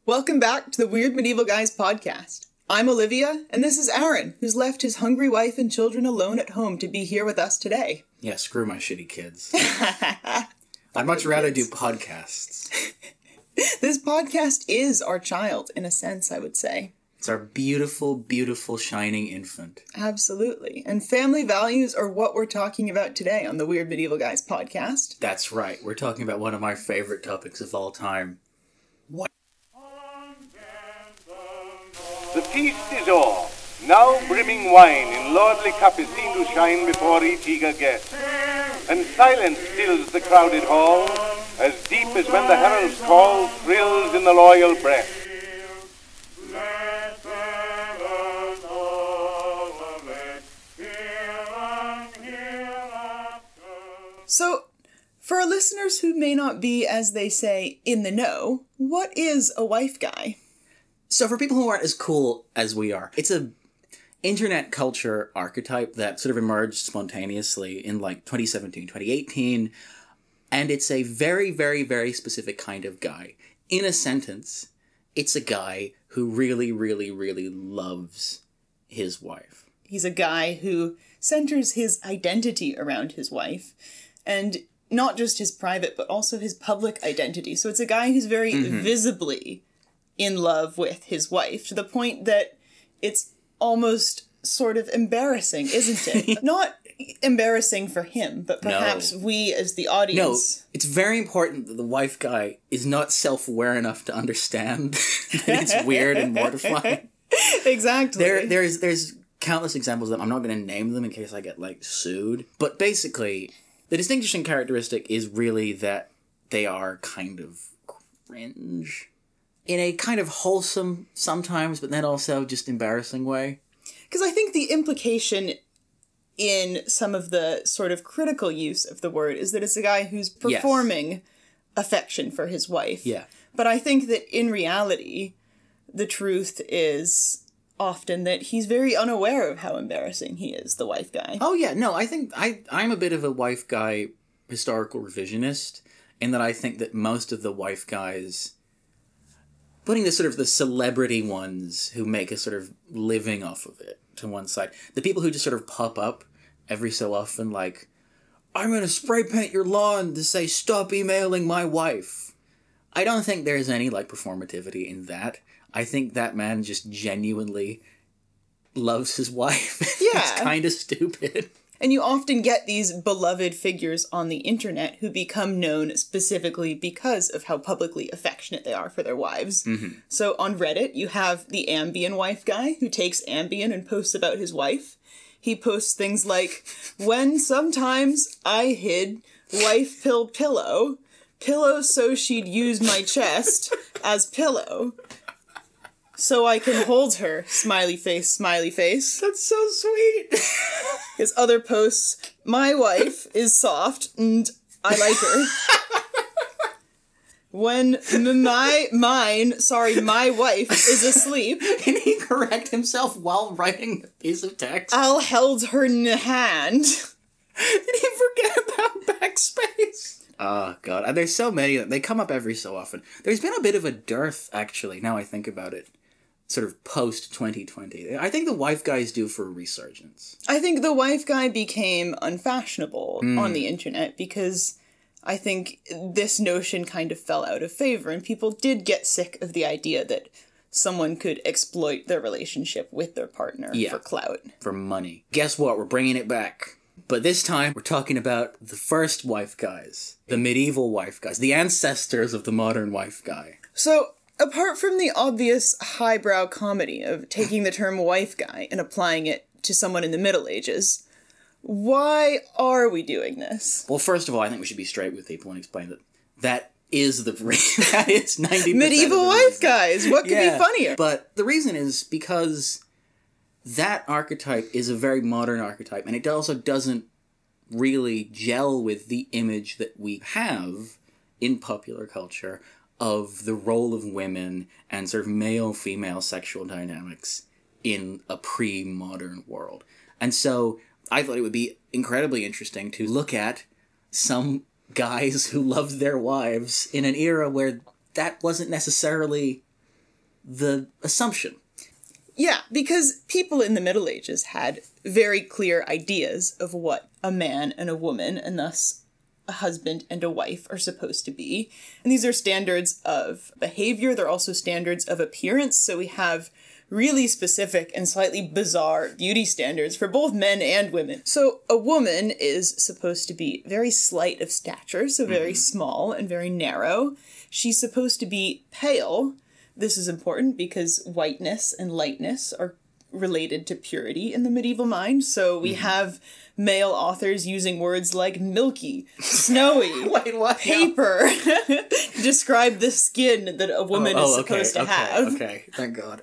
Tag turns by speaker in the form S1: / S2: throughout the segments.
S1: Welcome back to the Weird Medieval Guys podcast. I'm Olivia, and this is Aaron, who's left his hungry wife and children alone at home to be here with us today.
S2: Yeah, screw my shitty kids. I'd much rather do podcasts.
S1: This podcast is our child, in a sense, I would say.
S2: It's our beautiful, beautiful, shining infant.
S1: Absolutely. And family values are what we're talking about today on the Weird Medieval Guys podcast.
S2: That's right. We're talking about one of my favorite topics of all time. What?
S3: The feast is o'er. Now brimming wine in lordly cup is seen to shine before each eager guest. And silence fills the crowded hall, as deep as when the herald's call thrills in the loyal breast.
S1: So, for our listeners who may not be, as they say, in the know, what is a wife guy?
S2: So for people who aren't as cool as we are, it's a internet culture archetype that sort of emerged spontaneously in like 2017, 2018. And it's a very, very, very specific kind of guy. In a sentence, it's a guy who really, really, really loves his wife.
S1: He's a guy who centers his identity around his wife. And not just his private, but also his public identity. So it's a guy who's very visibly in love with his wife, to the point that it's almost sort of embarrassing, isn't it? Not embarrassing for him, but perhaps we as the audience...
S2: No, it's very important that the wife guy is not self-aware enough to understand that it's weird and mortifying.
S1: Exactly.
S2: There's countless examples of them. I'm not going to name them in case I get, sued. But basically, the distinguishing characteristic is really that they are kind of cringe. In a kind of wholesome, sometimes, but then also just embarrassing way.
S1: Because I think the implication in some of the sort of critical use of the word is that it's a guy who's performing affection for his wife.
S2: Yeah.
S1: But I think that in reality, the truth is often that he's very unaware of how embarrassing he is, the wife guy.
S2: Oh yeah, no, I think I'm a bit of a wife guy historical revisionist, in that I think that most of the wife guys, putting the sort of the celebrity ones who make a sort of living off of it to one side, the people who just sort of pop up every so often like, I'm going to spray paint your lawn to say, stop emailing my wife. I don't think there's any performativity in that. I think that man just genuinely loves his wife.
S1: Yeah.
S2: It's kind of stupid.
S1: And you often get these beloved figures on the internet who become known specifically because of how publicly affectionate they are for their wives. Mm-hmm. So on Reddit, you have the Ambien wife guy who takes Ambien and posts about his wife. He posts things like, when sometimes I hid wife pillow so she'd use my chest as pillow. So I can hold her, smiley face, smiley face.
S2: That's so sweet.
S1: His other posts, my wife is soft and I like her. When my wife is asleep.
S2: Can he correct himself while writing a piece of text?
S1: I'll held her in hand.
S2: Did he forget about backspace? Oh, God. And there's so many of them. They come up every so often. There's been a bit of a dearth, actually, now I think about it. Sort of post-2020. I think the wife guys do for a resurgence.
S1: I think the wife guy became unfashionable on the internet because I think this notion kind of fell out of favor and people did get sick of the idea that someone could exploit their relationship with their partner for clout.
S2: For money. Guess what? We're bringing it back. But this time, we're talking about the first wife guys. The medieval wife guys. The ancestors of the modern wife guy.
S1: So, apart from the obvious highbrow comedy of taking the term wife guy and applying it to someone in the Middle Ages, why are we doing this?
S2: Well, first of all, I think we should be straight with people and explain that that is the reason. That is 90%
S1: medieval wife guys! What could be funnier?
S2: But the reason is because that archetype is a very modern archetype, and it also doesn't really gel with the image that we have in popular culture of the role of women and sort of male-female sexual dynamics in a pre-modern world. And so I thought it would be incredibly interesting to look at some guys who loved their wives in an era where that wasn't necessarily the assumption.
S1: Yeah, because people in the Middle Ages had very clear ideas of what a man and a woman, and thus a husband and a wife, are supposed to be. And these are standards of behavior. They're also standards of appearance. So we have really specific and slightly bizarre beauty standards for both men and women. So a woman is supposed to be very slight of stature, so very small and very narrow. She's supposed to be pale. This is important because whiteness and lightness are related to purity in the medieval mind. So we have male authors using words like milky, snowy,
S2: Wait, what?
S1: paper to describe the skin that a woman is supposed to have.
S2: Okay, thank God.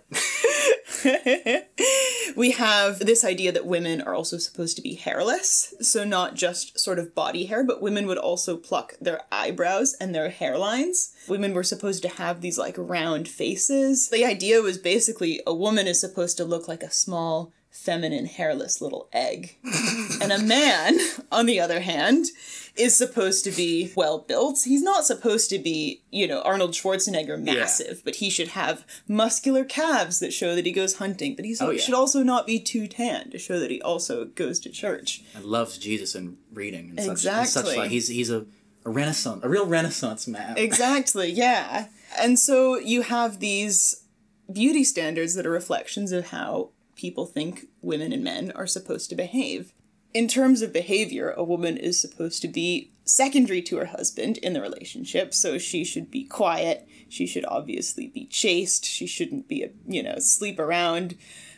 S1: We have this idea that women are also supposed to be hairless. So not just sort of body hair, but women would also pluck their eyebrows and their hairlines. Women were supposed to have these like round faces. The idea was basically a woman is supposed to look like a small, feminine, hairless little egg. And a man, on the other hand, is supposed to be well-built. He's not supposed to be, Arnold Schwarzenegger massive, but he should have muscular calves that show that he goes hunting. But he should also not be too tan to show that he also goes to church.
S2: And loves Jesus and reading and
S1: exactly.
S2: such like. He's a real Renaissance man.
S1: Exactly, yeah. And so you have these beauty standards that are reflections of how people think women and men are supposed to behave. In terms of behavior, a woman is supposed to be secondary to her husband in the relationship, so she should be quiet, she should obviously be chaste, she shouldn't be, sleep around,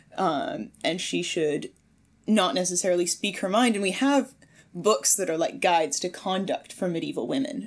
S1: and she should not necessarily speak her mind. And we have books that are like guides to conduct for medieval women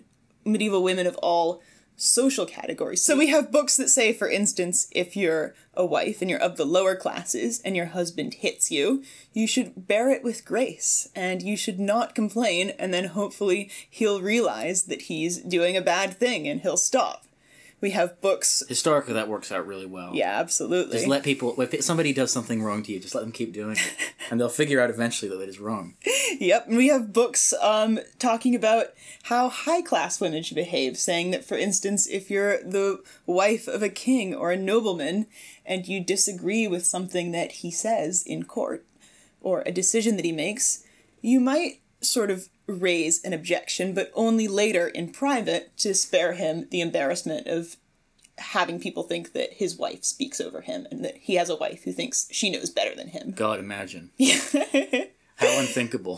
S1: of all social categories. So we have books that say, for instance, if you're a wife and you're of the lower classes and your husband hits you, you should bear it with grace and you should not complain, and then hopefully he'll realize that he's doing a bad thing and he'll stop. We have books...
S2: Historically, that works out really well.
S1: Yeah, absolutely.
S2: Just let people... If somebody does something wrong to you, just let them keep doing it. And they'll figure out eventually that it is wrong.
S1: Yep, and we have books talking about how high-class women should behave, saying that, for instance, if you're the wife of a king or a nobleman and you disagree with something that he says in court or a decision that he makes, you might sort of raise an objection, but only later in private to spare him the embarrassment of having people think that his wife speaks over him and that he has a wife who thinks she knows better than him.
S2: God, imagine. How unthinkable.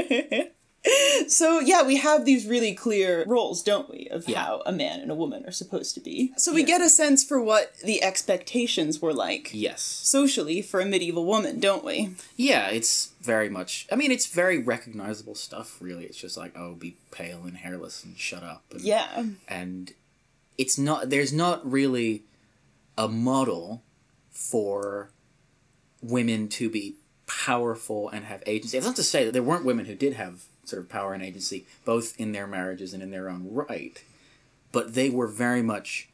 S1: So, yeah, we have these really clear roles, don't we, of how a man and a woman are supposed to be. So we get a sense for what the expectations were like.
S2: Yes.
S1: Socially for a medieval woman, don't we?
S2: Yeah, it's very much... I mean, it's very recognizable stuff, really. It's just like, oh, be pale and hairless and shut up. And,
S1: yeah.
S2: And it's not... There's not really a model for women to be powerful and have agency. It's not to say that there weren't women who did have sort of power and agency, both in their marriages and in their own right, but they were very much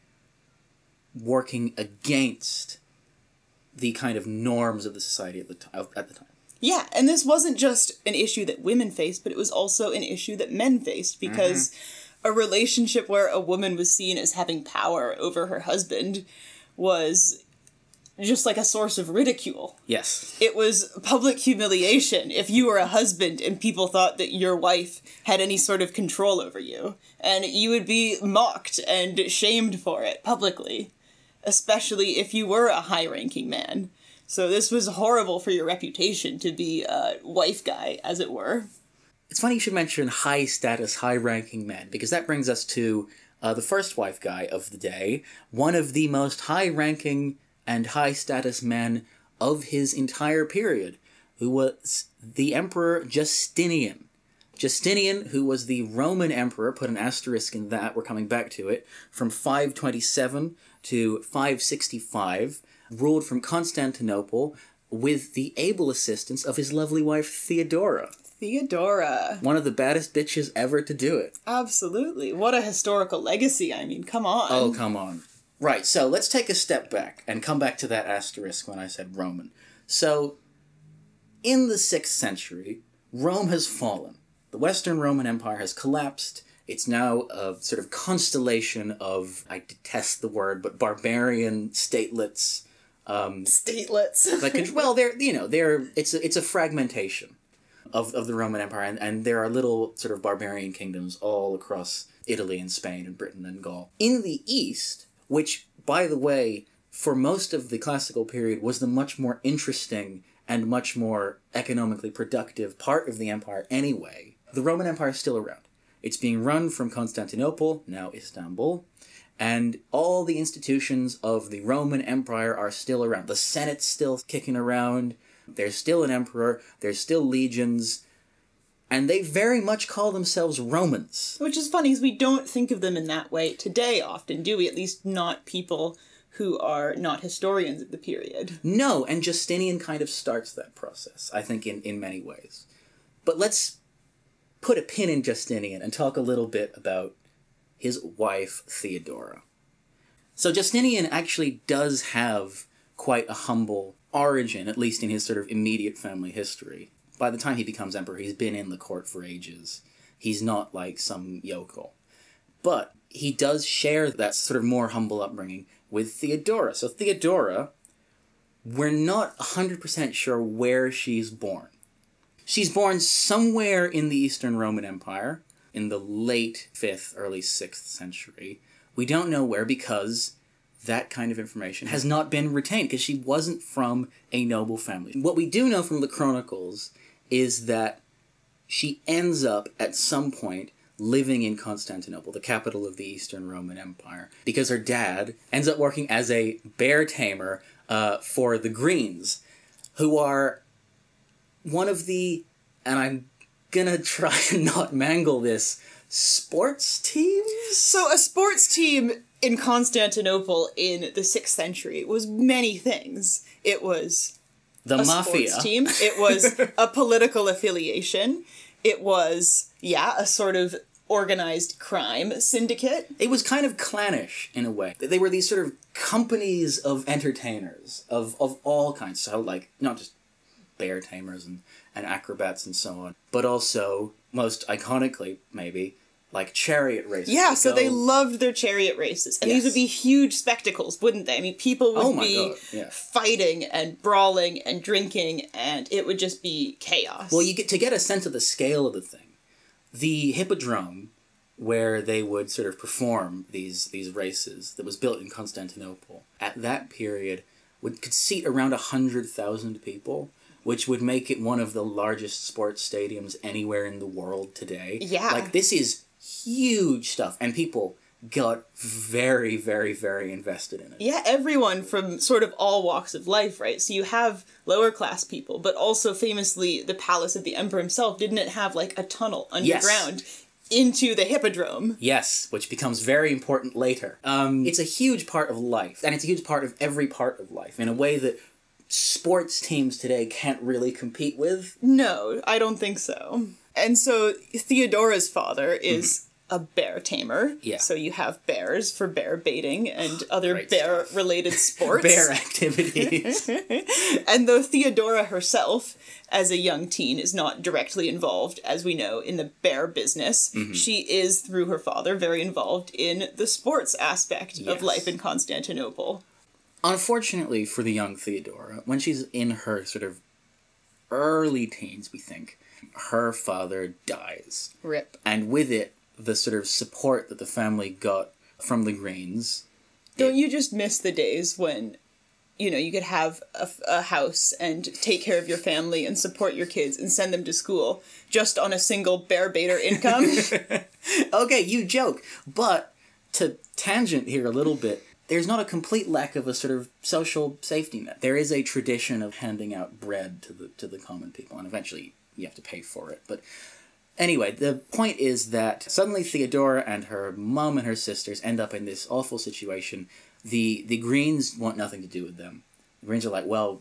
S2: working against the kind of norms of the society at the time.
S1: Yeah, and this wasn't just an issue that women faced, but it was also an issue that men faced, because a relationship where a woman was seen as having power over her husband was just like a source of ridicule.
S2: Yes.
S1: It was public humiliation if you were a husband and people thought that your wife had any sort of control over you. And you would be mocked and shamed for it publicly, especially if you were a high-ranking man. So this was horrible for your reputation to be a wife guy, as it were.
S2: It's funny you should mention high-status, high-ranking men, because that brings us to the first wife guy of the day, one of the most high-ranking and high-status men of his entire period, who was the Emperor Justinian. Justinian, who was the Roman emperor, put an asterisk in that, we're coming back to it, from 527 to 565, ruled from Constantinople with the able assistance of his lovely wife Theodora.
S1: Theodora.
S2: One of the baddest bitches ever to do it.
S1: Absolutely. What a historical legacy, I mean, come on.
S2: Oh, come on. Right, so let's take a step back and come back to that asterisk when I said Roman. So, in the 6th century, Rome has fallen. The Western Roman Empire has collapsed, It's now a sort of constellation of, I detest the word, but barbarian statelets.
S1: Statelets.
S2: Well, it's a fragmentation of the Roman Empire, and there are little sort of barbarian kingdoms all across Italy and Spain and Britain and Gaul. In the East, which, by the way, for most of the classical period was the much more interesting and much more economically productive part of the empire anyway, the Roman Empire is still around. It's being run from Constantinople, now Istanbul, and all the institutions of the Roman Empire are still around. The Senate's still kicking around, there's still an emperor, there's still legions, and they very much call themselves Romans.
S1: Which is funny, because we don't think of them in that way today often, do we? At least not people who are not historians of the period.
S2: No, and Justinian kind of starts that process, I think, in many ways. But let's put a pin in Justinian and talk a little bit about his wife, Theodora. So Justinian actually does have quite a humble origin, at least in his sort of immediate family history. By the time he becomes emperor, he's been in the court for ages. He's not like some yokel. But he does share that sort of more humble upbringing with Theodora. So Theodora, we're not 100% sure where she's born. She's born somewhere in the Eastern Roman Empire, in the late 5th, early 6th century. We don't know where because that kind of information has not been retained, because she wasn't from a noble family. What we do know from the chronicles is that she ends up, at some point, living in Constantinople, the capital of the Eastern Roman Empire, because her dad ends up working as a bear tamer for the Greens, who are one of the, and I'm gonna try and not mangle this, sports teams?
S1: So a sports team in Constantinople in the 6th century was many things. It was
S2: the mafia.
S1: Sports team. It was a political affiliation. It was, a sort of organized crime syndicate.
S2: It was kind of clannish, in a way. They were these sort of companies of entertainers, of all kinds. So, like, not just bear tamers and acrobats and so on, but also, most iconically, maybe, like chariot races.
S1: Yeah, so they loved their chariot races. And these would be huge spectacles, wouldn't they? I mean, people would be fighting and brawling and drinking, and it would just be chaos.
S2: Well, you get a sense of the scale of the thing. The hippodrome, where they would sort of perform these races, that was built in Constantinople, at that period, could seat around 100,000 people, which would make it one of the largest sports stadiums anywhere in the world today.
S1: Yeah.
S2: Like, this is huge stuff, and people got very, very, very invested in it.
S1: Yeah, everyone from sort of all walks of life, right? So you have lower class people, but also famously the palace of the emperor himself, didn't it have like a tunnel underground into the hippodrome?
S2: Yes, which becomes very important later. It's a huge part of life, and it's a huge part of every part of life, in a way that sports teams today can't really compete with.
S1: No, I don't think so. And so Theodora's father is a bear tamer.
S2: Yeah.
S1: So you have bears for bear baiting and other bear-related sports.
S2: Bear activities.
S1: And though Theodora herself, as a young teen, is not directly involved, as we know, in the bear business, she is, through her father, very involved in the sports aspect of life in Constantinople.
S2: Unfortunately for the young Theodora, when she's in her sort of early teens, we think, her father dies.
S1: Rip.
S2: And with it, the sort of support that the family got from the Greens.
S1: Don't you just miss the days when, you could have a house and take care of your family and support your kids and send them to school just on a single bear baiter income?
S2: Okay, you joke. But to tangent here a little bit, there's not a complete lack of a sort of social safety net. There is a tradition of handing out bread to the common people, and eventually you have to pay for it. But anyway, the point is that suddenly Theodora and her mum and her sisters end up in this awful situation. The Greens want nothing to do with them. The Greens are like, well,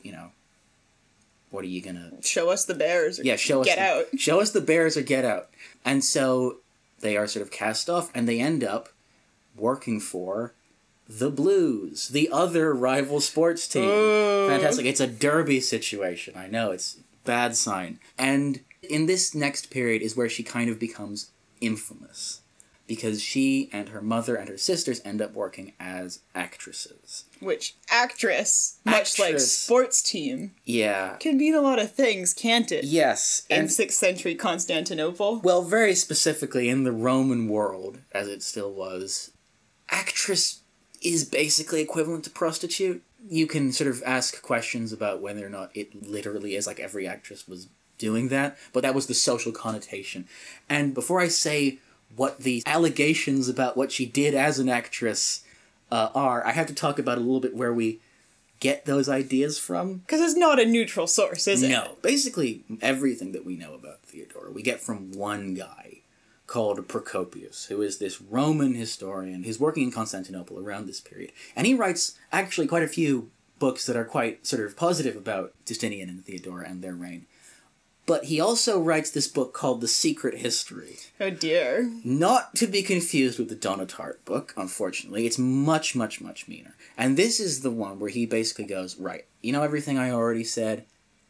S2: what are you gonna...
S1: Show us the bears or get out.
S2: Show us the bears or get out. And so they are sort of cast off, and they end up working for the Blues, the other rival sports team. Fantastic. It's a derby situation. I know, it's bad sign. And in this next period is where she kind of becomes infamous. because she and her mother and her sisters end up working as actresses.
S1: Which, actress, much like sports team,
S2: yeah,
S1: can mean a lot of things, can't it?
S2: Yes.
S1: In 6th century Constantinople?
S2: Well, very specifically in the Roman world, as it still was, actress is basically equivalent to prostitute. You can sort of ask questions about whether or not it literally is, like every actress was doing that, but that was the social connotation. And before I say what the allegations about what she did as an actress are, I have to talk about a little bit where we get those ideas from.
S1: Because it's not a neutral source, is it?
S2: No. Basically, everything that we know about Theodora, we get from one guy called Procopius, who is this Roman historian who's working in Constantinople around this period. And he writes actually quite a few books that are quite sort of positive about Justinian and Theodora and their reign. But he also writes this book called The Secret History.
S1: Oh dear.
S2: Not to be confused with the Donatart book, unfortunately. It's much, much, much meaner. And this is the one where he basically goes, right, you know everything I already said?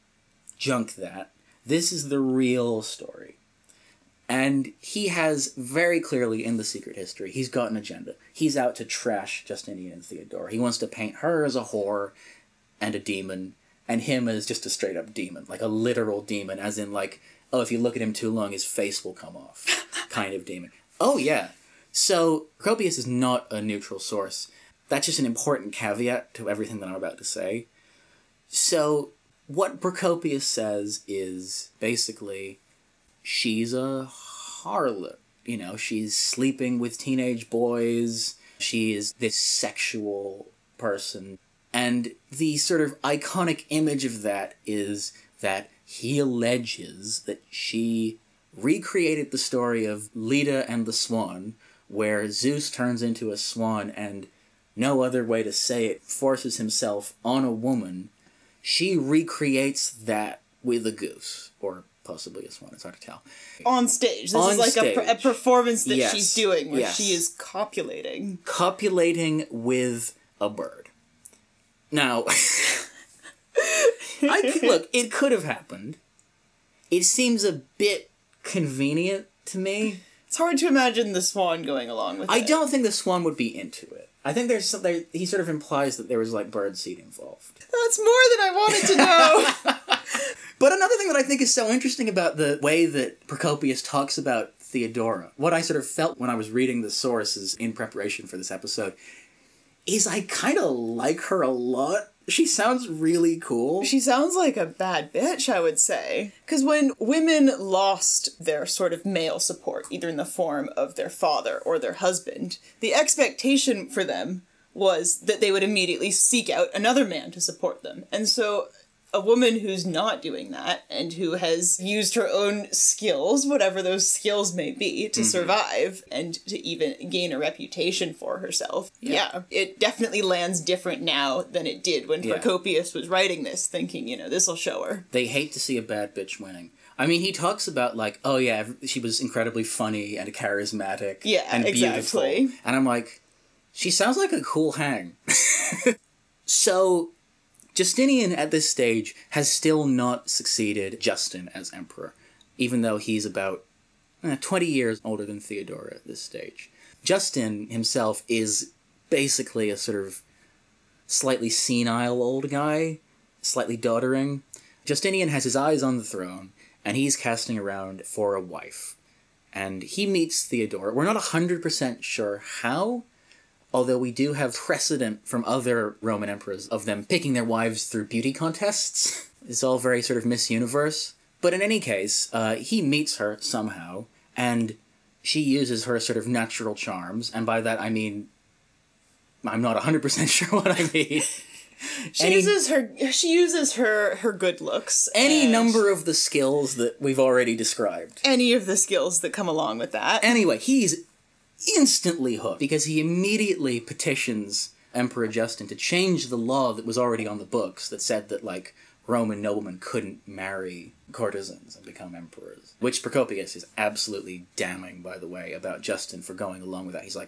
S2: Junk that. This is the real story. And he has very clearly in The Secret History, he's got an agenda. He's out to trash Justinian and Theodora. He wants to paint her as a whore and a demon, and him as just a straight-up demon, like a literal demon, as in, like, oh, if you look at him too long, his face will come off, kind of demon. Oh, yeah. So, Procopius is not a neutral source. That's just an important caveat to everything that I'm about to say. So, what Procopius says is, basically, she's a harlot. You know, she's sleeping with teenage boys. She is this sexual person. And the sort of iconic image of that is that he alleges that she recreated the story of Leda and the Swan, where Zeus turns into a swan and, no other way to say it, forces himself on a woman. She recreates that with a goose, or possibly a swan, it's hard to tell.
S1: On stage. This is like a performance that she's doing, where she is copulating.
S2: Copulating with a bird. Now, look, it could have happened. It seems a bit convenient to me.
S1: It's hard to imagine the swan going along with it.
S2: I don't think the swan would be into it. I think he sort of implies that there was, like, birdseed involved.
S1: That's more than I wanted to know!
S2: But another thing that I think is so interesting about the way that Procopius talks about Theodora, what I sort of felt when I was reading the sources in preparation for this episode, is I kind of like her a lot. She sounds really cool.
S1: She sounds like a bad bitch, I would say. Because when women lost their sort of male support, either in the form of their father or their husband, the expectation for them was that they would immediately seek out another man to support them. And so a woman who's not doing that and who has used her own skills, whatever those skills may be, to survive and to even gain a reputation for herself. Yeah, it definitely lands different now than it did when Procopius was writing this, thinking, you know, this'll show her.
S2: They hate to see a bad bitch winning. I mean, he talks about, like, oh yeah, she was incredibly funny and charismatic and beautiful. Exactly. And I'm like, she sounds like a cool hang. So Justinian, at this stage, has still not succeeded Justin as emperor, even though he's about 20 years older than Theodora at this stage. Justin himself is basically a sort of slightly senile old guy, slightly doddering. Justinian has his eyes on the throne, and he's casting around for a wife. And he meets Theodora. We're not 100% sure how, although we do have precedent from other Roman emperors of them picking their wives through beauty contests. It's all very sort of Miss Universe. But in any case, he meets her somehow, and she uses her sort of natural charms, and by that I mean, I'm not 100% sure what I mean.
S1: She uses her good looks.
S2: Any number of the skills that we've already described.
S1: Any of the skills that come along with that.
S2: Anyway, he's instantly hooked, because he immediately petitions Emperor Justin to change the law that was already on the books that said that, like, Roman noblemen couldn't marry courtesans and become emperors. Which Procopius is absolutely damning, by the way, about Justin for going along with that. He's like,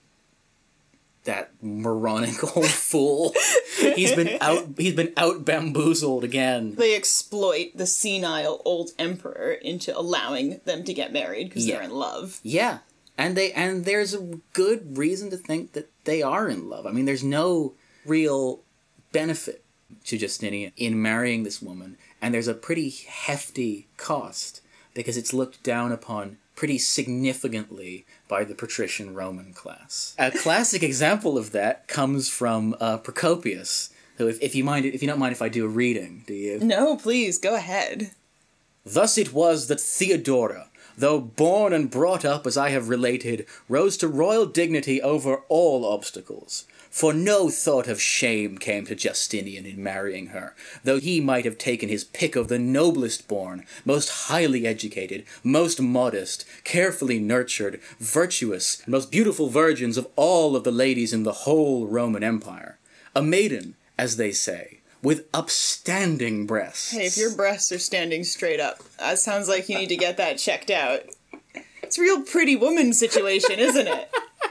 S2: that moronic old fool. He's been out bamboozled again.
S1: They exploit the senile old emperor into allowing them to get married because they're in love.
S2: Yeah. And there's a good reason to think that they are in love. I mean, there's no real benefit to Justinian in marrying this woman, and there's a pretty hefty cost because it's looked down upon pretty significantly by the patrician Roman class. A classic example of that comes from Procopius. So if you don't mind if I do a reading, do you?
S1: No, please, go ahead.
S2: Thus it was that Theodora, though born and brought up as I have related, rose to royal dignity over all obstacles. For no thought of shame came to Justinian in marrying her, though he might have taken his pick of the noblest born, most highly educated, most modest, carefully nurtured, virtuous, and most beautiful virgins of all of the ladies in the whole Roman Empire. A maiden, as they say, with upstanding breasts.
S1: Hey, if your breasts are standing straight up, that sounds like you need to get that checked out. It's a real Pretty Woman situation, isn't it?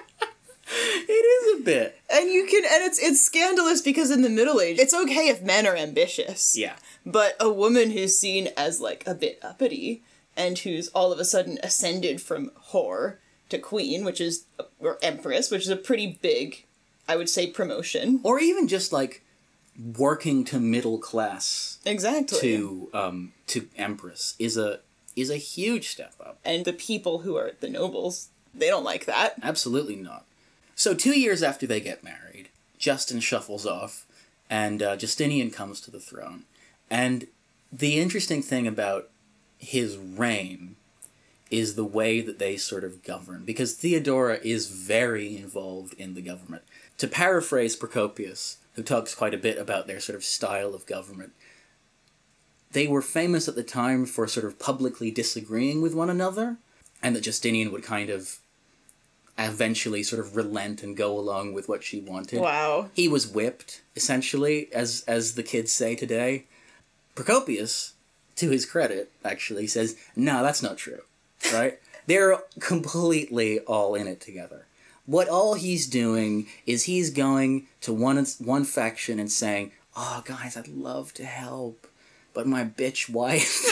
S2: It is a bit.
S1: And it's scandalous because in the Middle Ages, it's okay if men are ambitious.
S2: Yeah.
S1: But a woman who's seen as, like, a bit uppity, and who's all of a sudden ascended from whore to queen, or empress, which is a pretty big, I would say, promotion.
S2: Or even just, like, working to middle class.
S1: Exactly.
S2: To empress is a huge step up.
S1: And the people who are the nobles, they don't like that.
S2: Absolutely not. So 2 years after they get married, Justin shuffles off, and Justinian comes to the throne. And the interesting thing about his reign is the way that they sort of govern, because Theodora is very involved in the government. To paraphrase Procopius, who talks quite a bit about their sort of style of government, they were famous at the time for sort of publicly disagreeing with one another, and that Justinian would kind of eventually sort of relent and go along with what she wanted.
S1: Wow.
S2: He was whipped, essentially, as the kids say today. Procopius, to his credit, actually, says, no, that's not true, right? They're completely all in it together. What all he's doing is he's going to one faction and saying, oh, guys, I'd love to help, but my bitch wife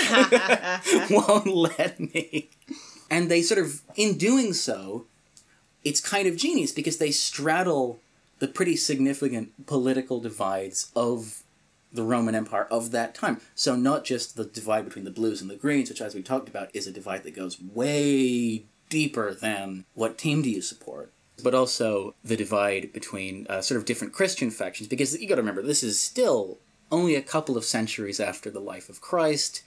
S2: won't let me. And they sort of, in doing so, it's kind of genius because they straddle the pretty significant political divides of the Roman Empire of that time. So not just the divide between the blues and the greens, which, as we talked about, is a divide that goes way deeper than what team do you support, but also the divide between sort of different Christian factions, because you got to remember, this is still only a couple of centuries after the life of Christ.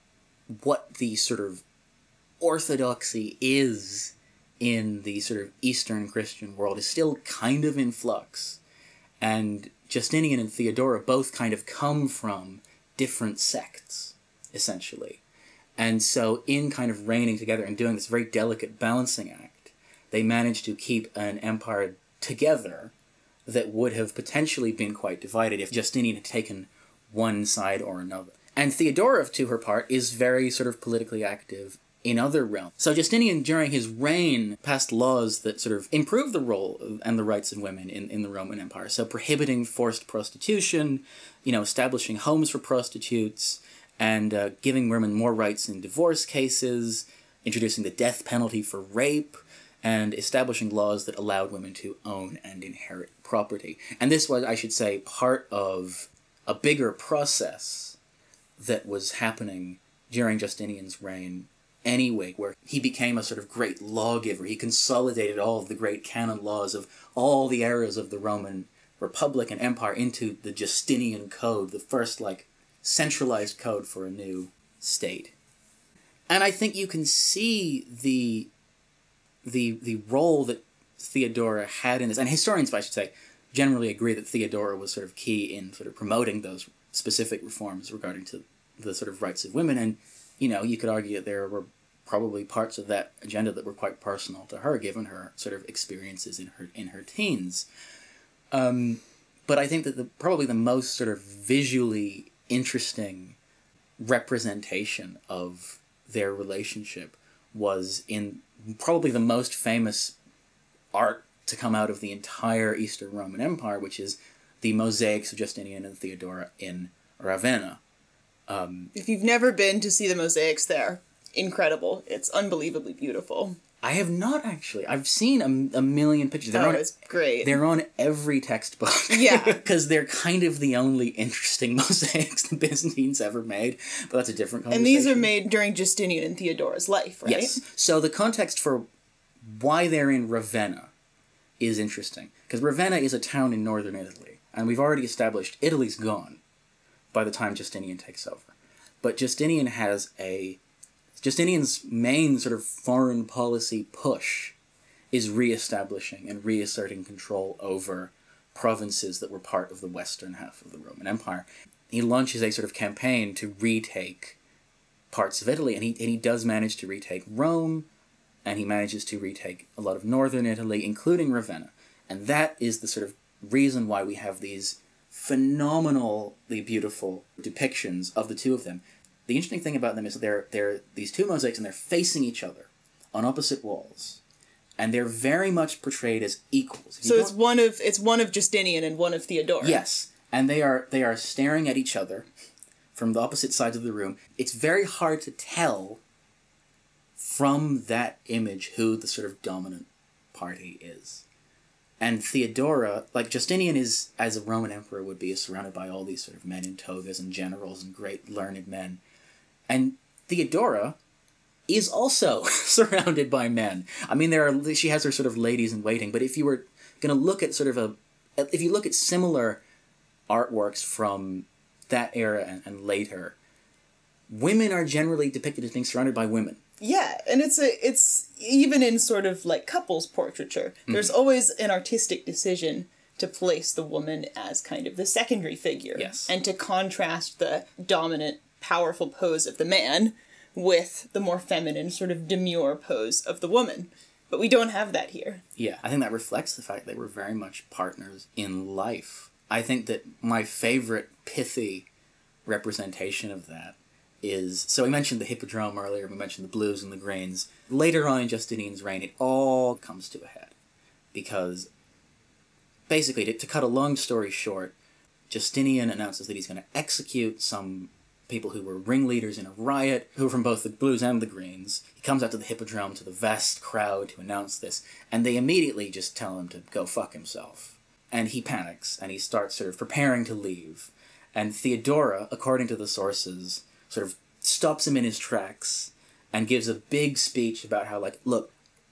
S2: What the sort of orthodoxy is in the sort of Eastern Christian world is still kind of in flux. And Justinian and Theodora both kind of come from different sects, essentially. And so in kind of reigning together and doing this very delicate balancing act, they managed to keep an empire together that would have potentially been quite divided if Justinian had taken one side or another. And Theodora, to her part, is very sort of politically active in other realms. So Justinian, during his reign, passed laws that sort of improved the role and the rights of women in the Roman Empire. So prohibiting forced prostitution, establishing homes for prostitutes, and giving women more rights in divorce cases, introducing the death penalty for rape, and establishing laws that allowed women to own and inherit property. And this was, I should say, part of a bigger process that was happening during Justinian's reign anyway, where he became a sort of great lawgiver. He consolidated all of the great canon laws of all the eras of the Roman Republic and Empire into the Justinian Code, the first, centralized code for a new state. And I think you can see the role that Theodora had in this, and historians, I should say, generally agree that Theodora was sort of key in sort of promoting those specific reforms regarding to the sort of rights of women. And you could argue that there were probably parts of that agenda that were quite personal to her, given her sort of experiences in her teens. But I think that probably the most sort of visually interesting representation of their relationship was in probably the most famous art to come out of the entire Eastern Roman Empire, which is the mosaics of Justinian and Theodora in Ravenna.
S1: If you've never been to see the mosaics there, incredible. It's unbelievably beautiful.
S2: I have not actually. I've seen a million pictures.
S1: It's great.
S2: They're on every textbook.
S1: Yeah.
S2: Because they're kind of the only interesting mosaics the Byzantines ever made. But that's a different conversation.
S1: And these are made during Justinian and Theodora's life, right?
S2: Yes. So the context for why they're in Ravenna is interesting. Because Ravenna is a town in northern Italy. And we've already established Italy's gone by the time Justinian takes over. But Justinian's main sort of foreign policy push is reestablishing and reasserting control over provinces that were part of the western half of the Roman Empire. He launches a sort of campaign to retake parts of Italy, and he does manage to retake Rome, and he manages to retake a lot of northern Italy, including Ravenna. And that is the sort of reason why we have these phenomenally beautiful depictions of the two of them. The interesting thing about them is that they're these two mosaics, and they're facing each other on opposite walls, and they're very much portrayed as equals.
S1: So it's one of Justinian and one of Theodora.
S2: Yes, and they are staring at each other from the opposite sides of the room. It's very hard to tell from that image who the sort of dominant party is. And Theodora, like Justinian is, as a Roman emperor would be, is surrounded by all these sort of men in togas and generals and great learned men. And Theodora is also surrounded by men. I mean, she has her sort of ladies in waiting, but if you were going to look at if you look at similar artworks from that era and later, women are generally depicted as being surrounded by women.
S1: Yeah, and it's even in sort of like couples portraiture, there's always an artistic decision to place the woman as kind of the secondary figure.
S2: Yes.
S1: And to contrast the dominant, powerful pose of the man with the more feminine, sort of demure pose of the woman. But we don't have that here.
S2: Yeah, I think that reflects the fact they were very much partners in life. I think that my favorite pithy representation of that is, so we mentioned the hippodrome earlier, we mentioned the blues and the greens. Later on in Justinian's reign, it all comes to a head. Because, basically, to cut a long story short, Justinian announces that he's going to execute some people who were ringleaders in a riot, who were from both the blues and the greens. He comes out to the hippodrome to the vast crowd to announce this, and they immediately just tell him to go fuck himself. And he panics, and he starts sort of preparing to leave. And Theodora, according to the sources, sort of stops him in his tracks and gives a big speech about how, like, look,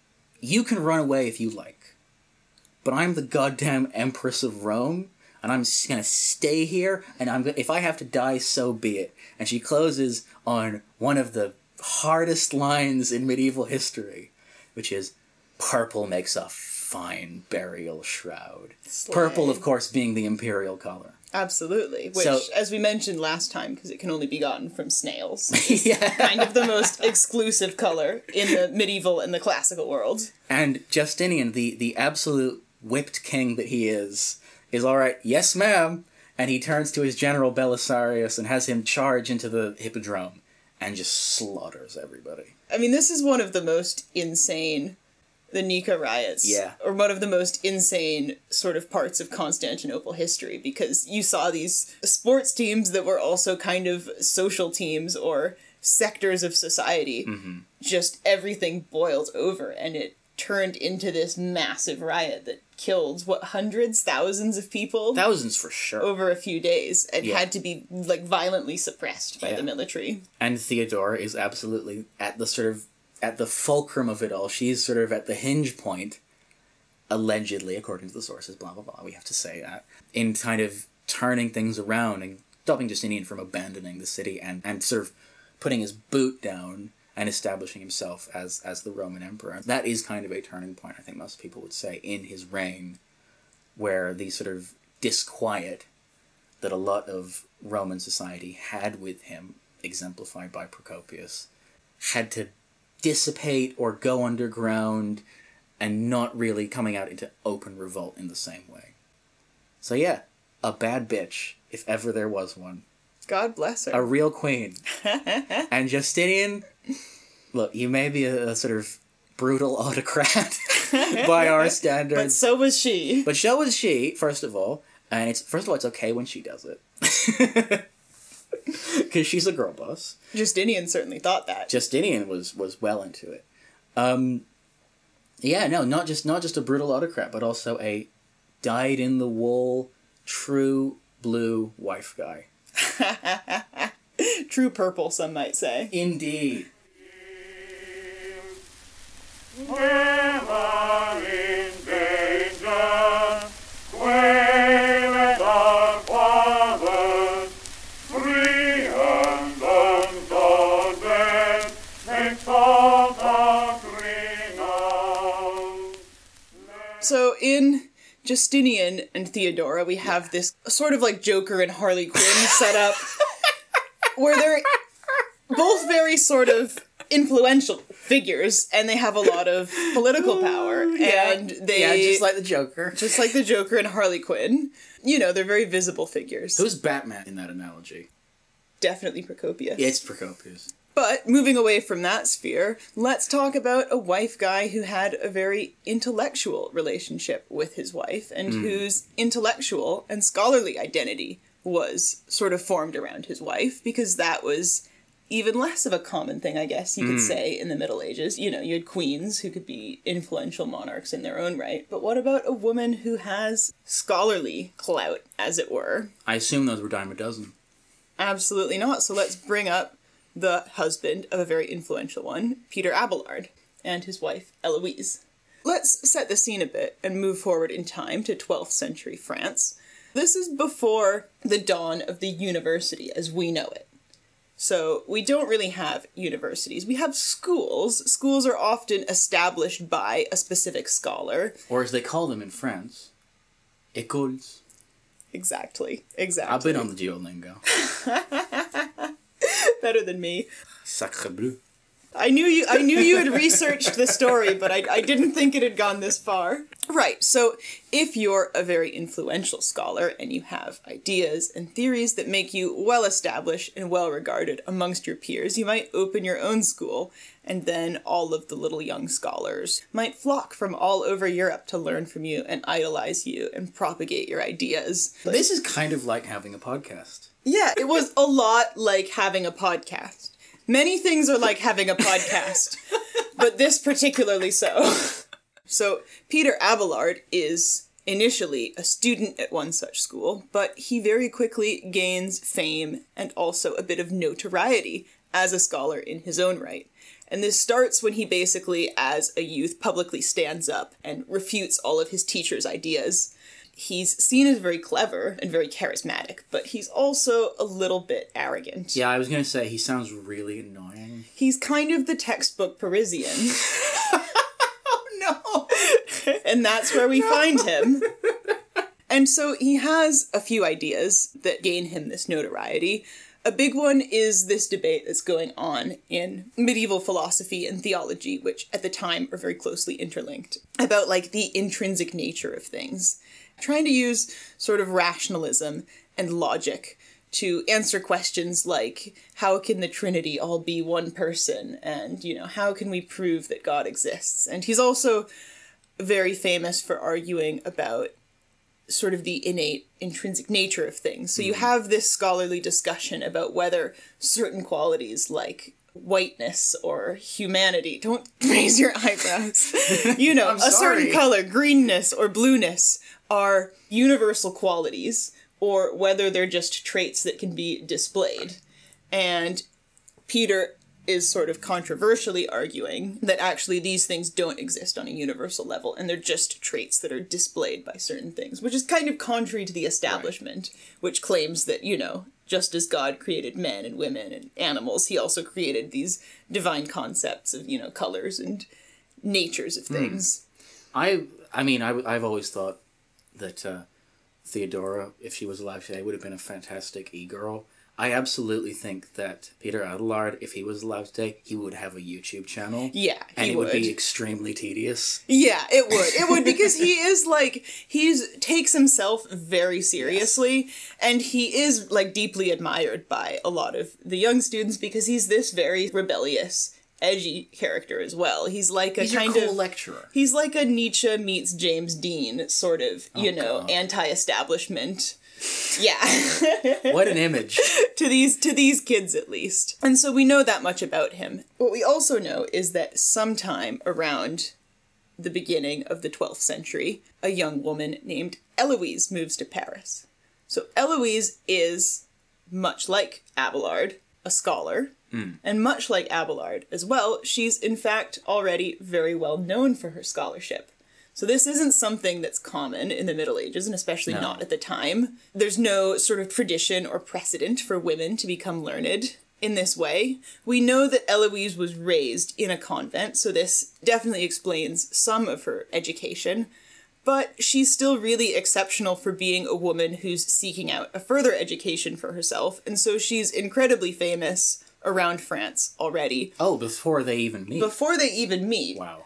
S2: you can run away if you like, but I'm the goddamn Empress of Rome, and I'm gonna stay here, and if I have to die, so be it. And she closes on one of the hardest lines in medieval history, which is, purple makes a fine burial shroud.
S1: Slay. Purple,
S2: of course, being the imperial color.
S1: Absolutely, which, as we mentioned last time, because it can only be gotten from snails, is kind of the most exclusive color in the medieval and the classical world.
S2: And Justinian, the absolute whipped king that he is all right, yes ma'am, and he turns to his general Belisarius and has him charge into the hippodrome and just slaughters everybody.
S1: I mean, this is one of the most insane, the Nika riots, or one of the most insane sort of parts of Constantinople history, because you saw these sports teams that were also kind of social teams or sectors of society. Mm-hmm. Just everything boiled over, and it turned into this massive riot that killed, hundreds, thousands of people?
S2: Thousands for sure.
S1: Over a few days, and had to be, like, violently suppressed by the military.
S2: And Theodora is absolutely at the fulcrum of it all. She's sort of at the hinge point, allegedly, according to the sources, blah, blah, blah, we have to say that, in kind of turning things around and stopping Justinian from abandoning the city and sort of putting his boot down and establishing himself as the Roman emperor. That is kind of a turning point, I think most people would say, in his reign, where the sort of disquiet that a lot of Roman society had with him, exemplified by Procopius, had to dissipate or go underground and not really coming out into open revolt in the same way. So yeah, a bad bitch, if ever there was one.
S1: God bless her.
S2: A real queen. And Justinian, look, you may be a sort of brutal autocrat by our standards.
S1: But so was she.
S2: But so was she, first of all. And it's okay when she does it. Because she's a girl boss.
S1: Justinian certainly thought that.
S2: Justinian was well into it. Yeah, no, not just a brutal autocrat, but also a dyed-in-the-wool, true blue wife guy.
S1: True purple, some might say.
S2: Indeed.
S3: Never in danger, waileth our fathers, free and undaunted, exalt our renown.
S1: So in Justinian and Theodora, we have this sort of like Joker and Harley Quinn set up, where they're both very sort of influential figures, and they have a lot of political power, and they...
S2: just like the Joker.
S1: Just like the Joker and Harley Quinn. You know, they're very visible figures.
S2: Who's Batman in that analogy?
S1: Definitely Procopius.
S2: It's Procopius.
S1: But, moving away from that sphere, let's talk about a wife guy who had a very intellectual relationship with his wife, and whose intellectual and scholarly identity was sort of formed around his wife, because that was even less of a common thing, I guess you could say, in the Middle Ages. You know, you had queens who could be influential monarchs in their own right, but what about a woman who has scholarly clout, as it were?
S2: I assume those were dime a dozen.
S1: Absolutely not. So let's bring up the husband of a very influential one, Peter Abelard, and his wife, Eloise. Let's set the scene a bit and move forward in time to 12th century France. This is before the dawn of the university as we know it. So we don't really have universities. We have schools. Schools are often established by a specific scholar.
S2: Or as they call them in France, écoles.
S1: Exactly.
S2: I've been on the Duolingo.
S1: Better than me.
S2: Sacre bleu.
S1: I knew you had researched the story, but I didn't think it had gone this far. Right, so if you're a very influential scholar and you have ideas and theories that make you well established and well regarded amongst your peers, you might open your own school, and then all of the little young scholars might flock from all over Europe to learn from you and idolize you and propagate your ideas.
S2: This is kind of like having a podcast.
S1: Yeah, it was a lot like having a podcast. Many things are like having a podcast, but this particularly so. So, Peter Abelard is initially a student at one such school, but he very quickly gains fame and also a bit of notoriety as a scholar in his own right. And this starts when he basically, as a youth, publicly stands up and refutes all of his teacher's ideas. He's seen as very clever and very charismatic, but he's also a little bit arrogant.
S2: Yeah, I was going to say, he sounds really annoying.
S1: He's kind of the textbook Parisian.
S2: Oh, no!
S1: And that's where we find him. And so he has a few ideas that gain him this notoriety. A big one is this debate that's going on in medieval philosophy and theology, which at the time are very closely interlinked, about like the intrinsic nature of things. Trying to use sort of rationalism and logic to answer questions like, how can the Trinity all be one person? And, you know, how can we prove that God exists? And he's also very famous for arguing about sort of the innate intrinsic nature of things. So you have this scholarly discussion about whether certain qualities like whiteness or humanity, don't raise your eyebrows, you know, a certain color, greenness or blueness, are universal qualities, or whether they're just traits that can be displayed. And Peter is sort of controversially arguing that actually these things don't exist on a universal level, and they're just traits that are displayed by certain things, which is kind of contrary to the establishment, which claims that, you know, just as God created men and women and animals, he also created these divine concepts of, you know, colors and natures of things.
S2: I mean, I've always thought that Theodora, if she was alive today, would have been a fantastic e-girl. I absolutely think that Peter Abelard, if he was alive today, he would have a YouTube channel.
S1: Yeah,
S2: and
S1: he
S2: it would
S1: would
S2: be extremely tedious.
S1: Yeah, it would. It would, because he is like, takes himself very seriously, and he is like deeply admired by a lot of the young students because he's this very rebellious, edgy character as well. He's like a kind of
S2: lecturer.
S1: He's like a Nietzsche meets James Dean sort of, anti-establishment. Yeah.
S2: What an image.
S1: to these kids at least. And so we know that much about him. What we also know is that sometime around the beginning of the 12th century, a young woman named Eloise moves to Paris. So Eloise is, much like Abelard, a scholar. And much like Abelard as well, she's in fact already very well known for her scholarship. So this isn't something that's common in the Middle Ages, and especially not at the time. There's no sort of tradition or precedent for women to become learned in this way. We know that Eloise was raised in a convent, so this definitely explains some of her education. But she's still really exceptional for being a woman who's seeking out a further education for herself, and so she's incredibly famous around France already.
S2: Oh, before they even meet.
S1: Before they even meet.
S2: Wow.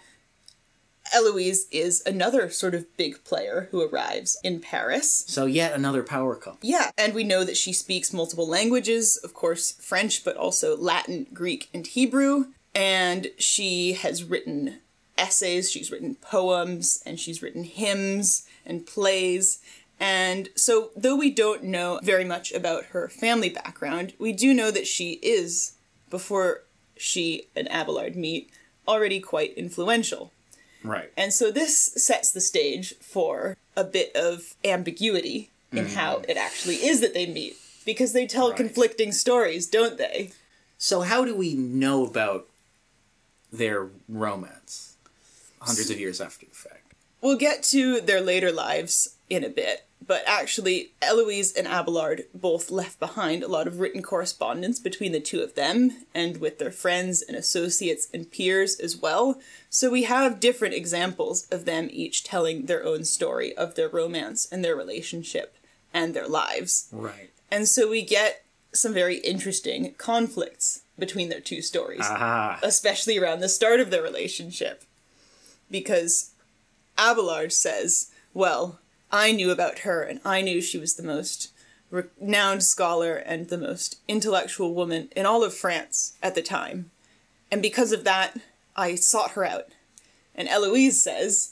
S1: Eloise is another sort of big player who arrives in Paris.
S2: So yet another power couple.
S1: Yeah, and we know that she speaks multiple languages, of course French, but also Latin, Greek, and Hebrew. And she has written essays, she's written poems, and she's written hymns and plays. And so, though we don't know very much about her family background, we do know that she is, before she and Abelard meet, already quite influential.
S2: Right.
S1: And so this sets the stage for a bit of ambiguity in how it actually is that they meet. Because they tell conflicting stories, don't they?
S2: So how do we know about their romance hundreds of years after the fact?
S1: We'll get to their later lives in a bit. But actually, Eloise and Abelard both left behind a lot of written correspondence between the two of them, and with their friends and associates and peers as well. So we have different examples of them each telling their own story of their romance and their relationship and their lives.
S2: Right.
S1: And so we get some very interesting conflicts between their two stories, especially around the start of their relationship. Because Abelard says, well, I knew about her, and I knew she was the most renowned scholar and the most intellectual woman in all of France at the time. And because of that, I sought her out. And Eloise says,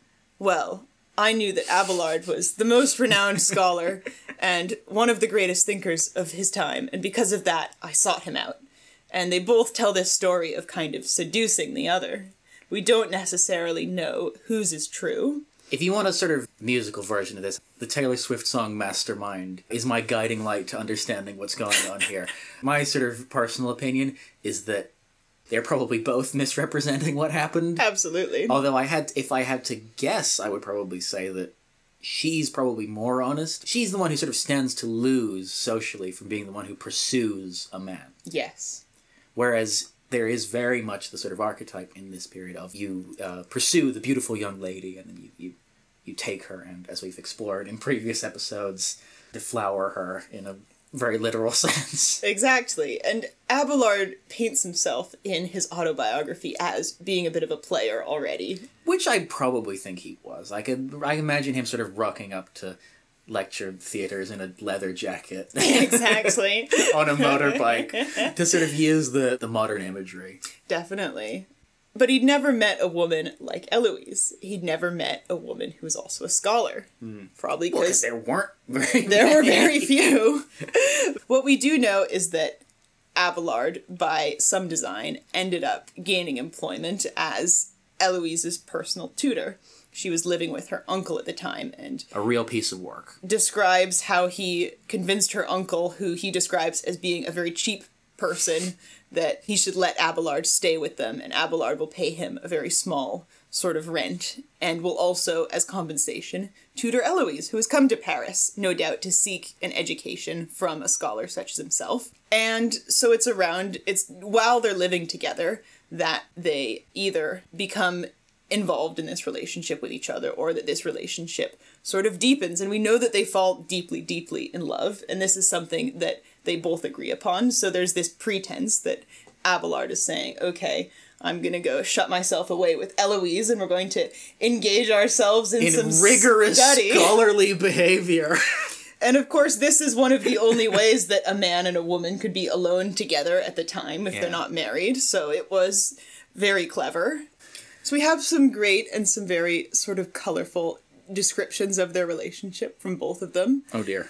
S1: well, I knew that Abelard was the most renowned scholar and one of the greatest thinkers of his time, and because of that, I sought him out. And they both tell this story of kind of seducing the other. We don't necessarily know whose is true.
S2: If you want a sort of musical version of this, the Taylor Swift song Mastermind is my guiding light to understanding what's going on here. My sort of personal opinion is that they're probably both misrepresenting what happened.
S1: Absolutely.
S2: Although if I had to guess, I would probably say that she's probably more honest. She's the one who sort of stands to lose socially from being the one who pursues a man.
S1: Yes.
S2: Whereas there is very much the sort of archetype in this period of you pursue the beautiful young lady, and then you take her, and as we've explored in previous episodes, deflower her in a very literal sense.
S1: Exactly. And Abelard paints himself in his autobiography as being a bit of a player already.
S2: Which I probably think he was. I imagine him sort of rocking up to lecture theaters in a leather jacket.
S1: Exactly.
S2: On a motorbike to sort of use the modern imagery.
S1: Definitely. But he'd never met a woman like Eloise. He'd never met a woman who was also a scholar. Probably because
S2: there weren't very
S1: there were very few. What we do know is that Abelard, by some design, ended up gaining employment as Eloise's personal tutor. She was living with her uncle at the time, and
S2: a real piece of work.
S1: Describes how he convinced her uncle, who he describes as being a very cheap person, that he should let Abelard stay with them, and Abelard will pay him a very small sort of rent, and will also, as compensation, tutor Eloise, who has come to Paris, no doubt to seek an education from a scholar such as himself. And so it's while they're living together that they either become involved in this relationship with each other, or that this relationship sort of deepens, and we know that they fall deeply, deeply in love, and this is something that they both agree upon. So there's this pretense that Abelard is saying, okay, I'm going to go shut myself away with Eloise, and we're going to engage ourselves in some
S2: rigorous
S1: study.
S2: Scholarly behavior.
S1: And of course, this is one of the only ways that a man and a woman could be alone together at the time if they're not married. So it was very clever. So we have some great and some very sort of colorful descriptions of their relationship from both of them.
S2: Oh dear.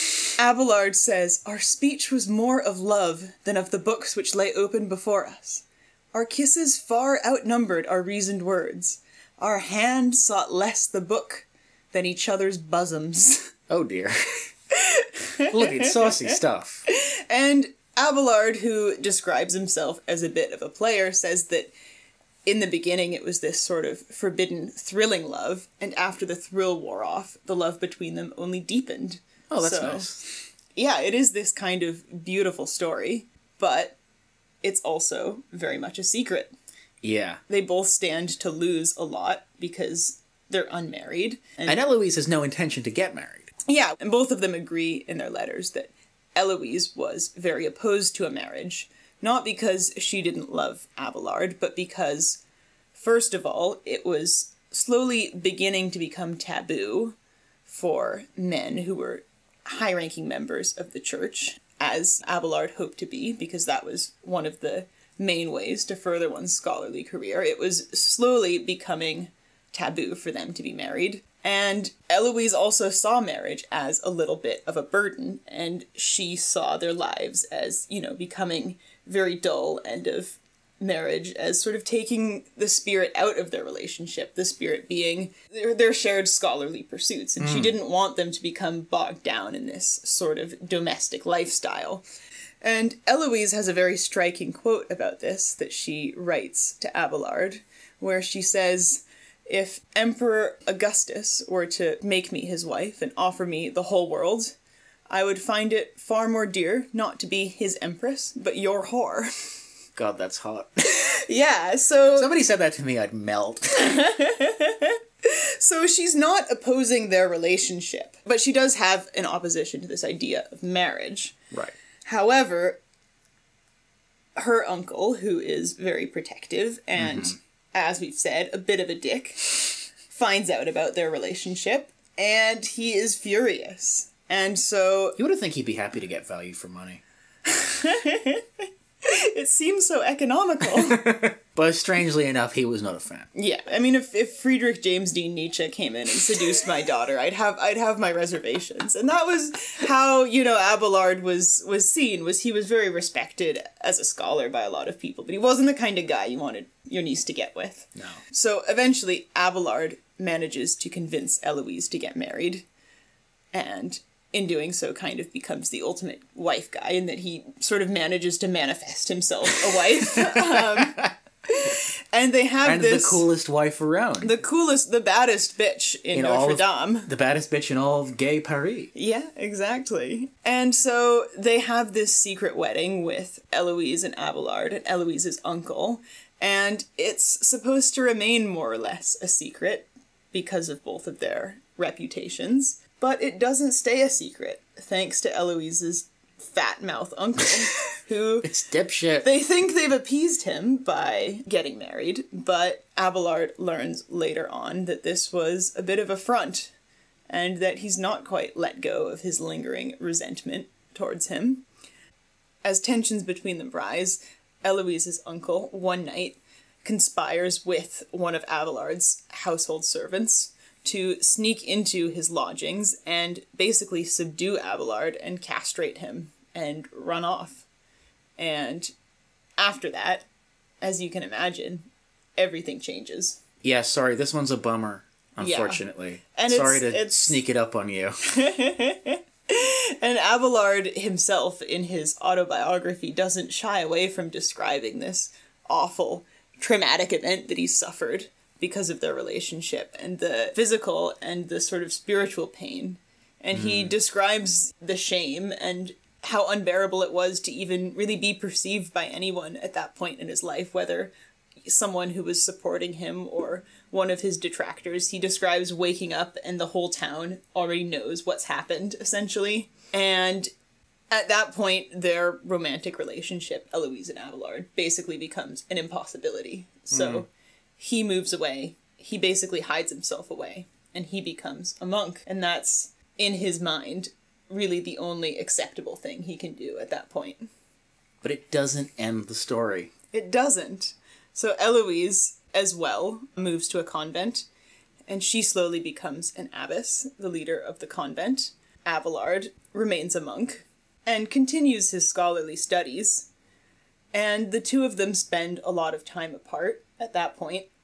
S1: Abelard says, "Our speech was more of love than of the books which lay open before us. Our kisses far outnumbered our reasoned words. Our hand sought less the book than each other's bosoms.
S2: Oh dear. Look, it's saucy stuff.
S1: And Abelard, who describes himself as a bit of a player, says that in the beginning it was this sort of forbidden, thrilling love, and after the thrill wore off, the love between them only deepened.
S2: Oh, that's nice.
S1: Yeah, it is this kind of beautiful story, but it's also very much a secret.
S2: Yeah.
S1: They both stand to lose a lot because they're unmarried.
S2: And Eloise has no intention to get married.
S1: Yeah, and both of them agree in their letters that Eloise was very opposed to a marriage, not because she didn't love Abelard, but because, first of all, it was slowly beginning to become taboo for men who were high-ranking members of the church, as Abelard hoped to be, because that was one of the main ways to further one's scholarly career. It was slowly becoming taboo for them to be married. And Eloise also saw marriage as a little bit of a burden, and she saw their lives as, becoming very dull, and of marriage as sort of taking the spirit out of their relationship, the spirit being their shared scholarly pursuits, and she didn't want them to become bogged down in this sort of domestic lifestyle. And Eloise has a very striking quote about this that she writes to Abelard, where she says, "If Emperor Augustus were to make me his wife and offer me the whole world, I would find it far more dear not to be his empress, but your whore."
S2: God, that's hot.
S1: Yeah, so...
S2: Somebody said that to me, I'd melt.
S1: So she's not opposing their relationship, but she does have an opposition to this idea of marriage.
S2: Right.
S1: However, her uncle, who is very protective and, as we've said, a bit of a dick, finds out about their relationship, and he is furious. And so...
S2: You would think he'd be happy to get value for money.
S1: It seems so economical.
S2: But strangely enough, he was not a fan.
S1: Yeah, I mean, if Friedrich James Dean Nietzsche came in and seduced my daughter, I'd have my reservations. And that was how, Abelard was seen. He was very respected as a scholar by a lot of people, but he wasn't the kind of guy you wanted your niece to get with.
S2: No.
S1: So eventually, Abelard manages to convince Eloise to get married, and in doing so kind of becomes the ultimate wife guy, in that he sort of manages to manifest himself a wife. And they have
S2: the coolest wife around.
S1: The baddest bitch in Notre Dame.
S2: The baddest bitch in all of gay Paris.
S1: Yeah, exactly. And so they have this secret wedding with Eloise and Abelard and Eloise's uncle, and it's supposed to remain more or less a secret because of both of their reputations. But it doesn't stay a secret, thanks to Eloise's fat mouth uncle, who...
S2: It's dipshit.
S1: They think they've appeased him by getting married, but Abelard learns later on that this was a bit of a front, and that he's not quite let go of his lingering resentment towards him. As tensions between them rise, Eloise's uncle, one night, conspires with one of Abelard's household servants to sneak into his lodgings and basically subdue Abelard and castrate him and run off. And after that, as you can imagine, everything changes.
S2: Yeah, sorry, this one's a bummer, unfortunately.
S1: Yeah. And
S2: sorry to sneak it up on you.
S1: And Abelard himself, in his autobiography, doesn't shy away from describing this awful, traumatic event that he suffered because of their relationship, and the physical and the sort of spiritual pain. And he describes the shame and how unbearable it was to even really be perceived by anyone at that point in his life, whether someone who was supporting him or one of his detractors. He describes waking up and the whole town already knows what's happened, essentially. And at that point, their romantic relationship, Eloise and Abelard, basically becomes an impossibility. So he moves away. He basically hides himself away, and he becomes a monk. And that's, in his mind, really the only acceptable thing he can do at that point.
S2: But it doesn't end the story.
S1: It doesn't. So Eloise, as well, moves to a convent, and she slowly becomes an abbess, the leader of the convent. Abelard remains a monk and continues his scholarly studies, and the two of them spend a lot of time apart at that point,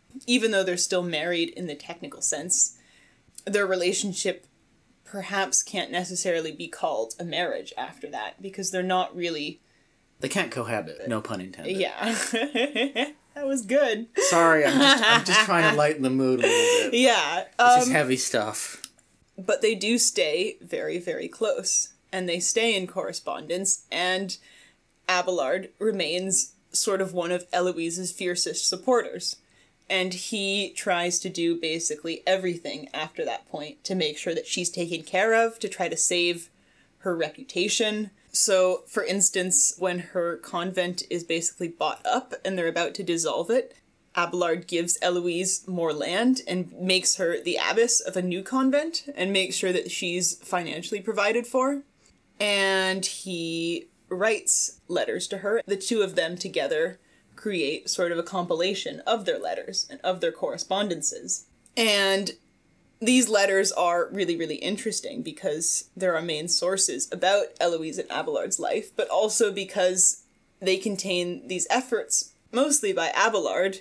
S1: even though they're still married in the technical sense, their relationship perhaps can't necessarily be called a marriage after that, because they're not really...
S2: They can't cohabit, no pun intended.
S1: Yeah. That was good.
S2: Sorry, I'm just trying to lighten the mood a little bit.
S1: Yeah.
S2: This is heavy stuff.
S1: But they do stay very, very close. And they stay in correspondence, and Abelard remains sort of one of Eloise's fiercest supporters. And he tries to do basically everything after that point to make sure that she's taken care of, to try to save her reputation. So, for instance, when her convent is basically bought up and they're about to dissolve it, Abelard gives Eloise more land and makes her the abbess of a new convent and makes sure that she's financially provided for. And he writes letters to her. The two of them together create sort of a compilation of their letters and of their correspondences. And these letters are really, really interesting because there are main sources about Eloise and Abelard's life, but also because they contain these efforts, mostly by Abelard,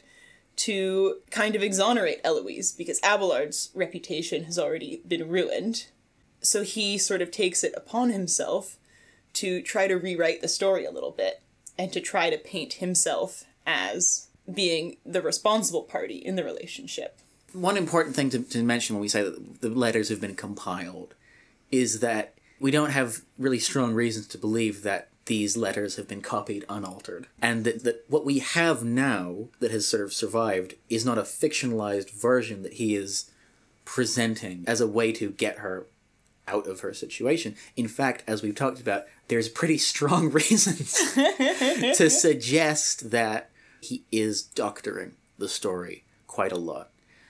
S1: to kind of exonerate Eloise, because Abelard's reputation has already been ruined. So he sort of takes it upon himself to try to rewrite the story a little bit, and to try to paint himself as being the responsible party in the relationship.
S2: One important thing to mention when we say that the letters have been compiled is that we don't have really strong reasons to believe that these letters have been copied unaltered. And that what we have now that has sort of survived is not a fictionalized version that he is presenting as a way to get her out of her situation. In fact, as we've talked about, there's pretty strong reasons to suggest that he is doctoring the story quite a lot.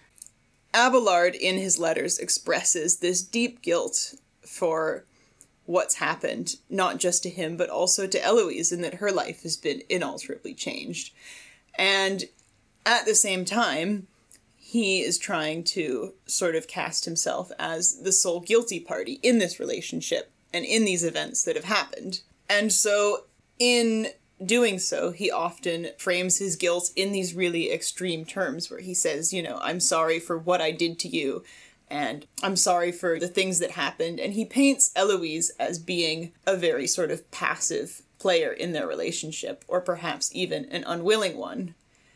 S1: Abelard, in his letters, expresses this deep guilt for what's happened, not just to him, but also to Eloise, in that her life has been inalterably changed. And at the same time, he is trying to sort of cast himself as the sole guilty party in this relationship and in these events that have happened. And so, in doing so, he often frames his guilt in these really extreme terms, where he says, you know, I'm sorry for what I did to you, and I'm sorry for the things that happened. And he paints Eloise as being a very sort of passive player in their relationship, or perhaps even an unwilling one.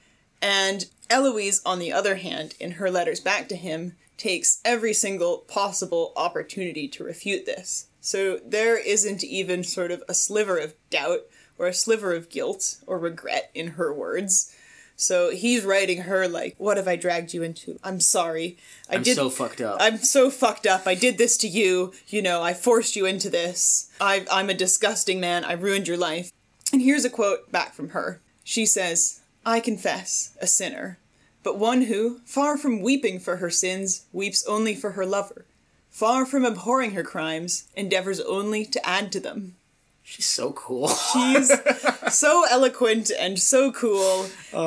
S1: And Eloise, on the other hand, in her letters back to him, takes every single possible opportunity to refute this. So there isn't even sort of a sliver of doubt or a sliver of guilt or regret in her words. So he's writing her like, what have I dragged you into? I'm sorry.
S2: I'm so fucked up.
S1: I'm so fucked up. I did this to you. You know, I forced you into this. I'm a disgusting man. I ruined your life. And here's a quote back from her. She says, I confess, a sinner, but one who, far from weeping for her sins, weeps only for her lover. Far from abhorring her crimes, endeavors only to add to them.
S2: She's so cool.
S1: She's so eloquent and so cool.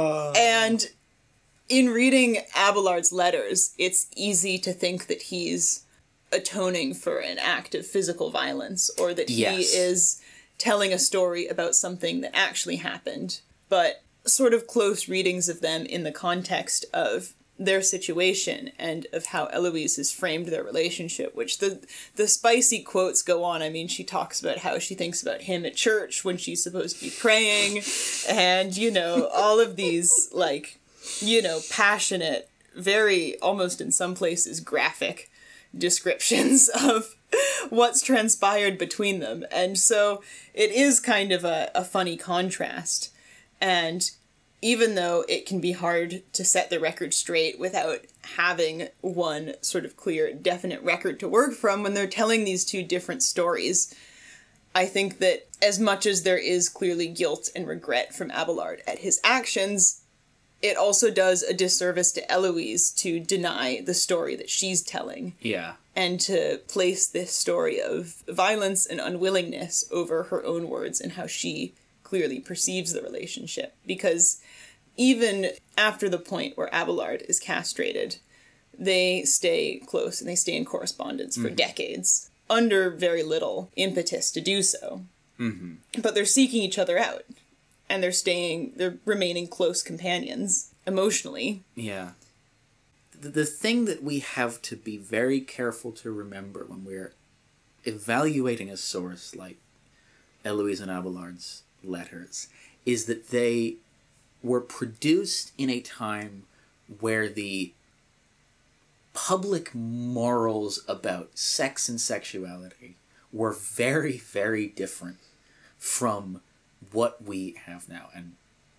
S1: And in reading Abelard's letters, it's easy to think that he's atoning for an act of physical violence, or that he is telling a story about something that actually happened. But sort of close readings of them in the context of their situation and of how Eloise has framed their relationship, which the spicy quotes go on. I mean, she talks about how she thinks about him at church when she's supposed to be praying, and, you know, all of these, like, you know, passionate, very, almost in some places, graphic descriptions of what's transpired between them. And so it is kind of a funny contrast. And even though it can be hard to set the record straight without having one sort of clear, definite record to work from when they're telling these two different stories, I think that as much as there is clearly guilt and regret from Abelard at his actions, it also does a disservice to Eloise to deny the story that she's telling.
S2: Yeah.
S1: And to place this story of violence and unwillingness over her own words and how she clearly perceives the relationship. Because even after the point where Abelard is castrated, they stay close and they stay in correspondence for decades, under very little impetus to do so. Mm-hmm. But they're seeking each other out, and they're remaining close companions. emotionally.
S2: Yeah. The thing that we have to be very careful to remember when we're evaluating a source like Eloise and Abelard's letters is that they were produced in a time where the public morals about sex and sexuality were very, very different from what we have now. And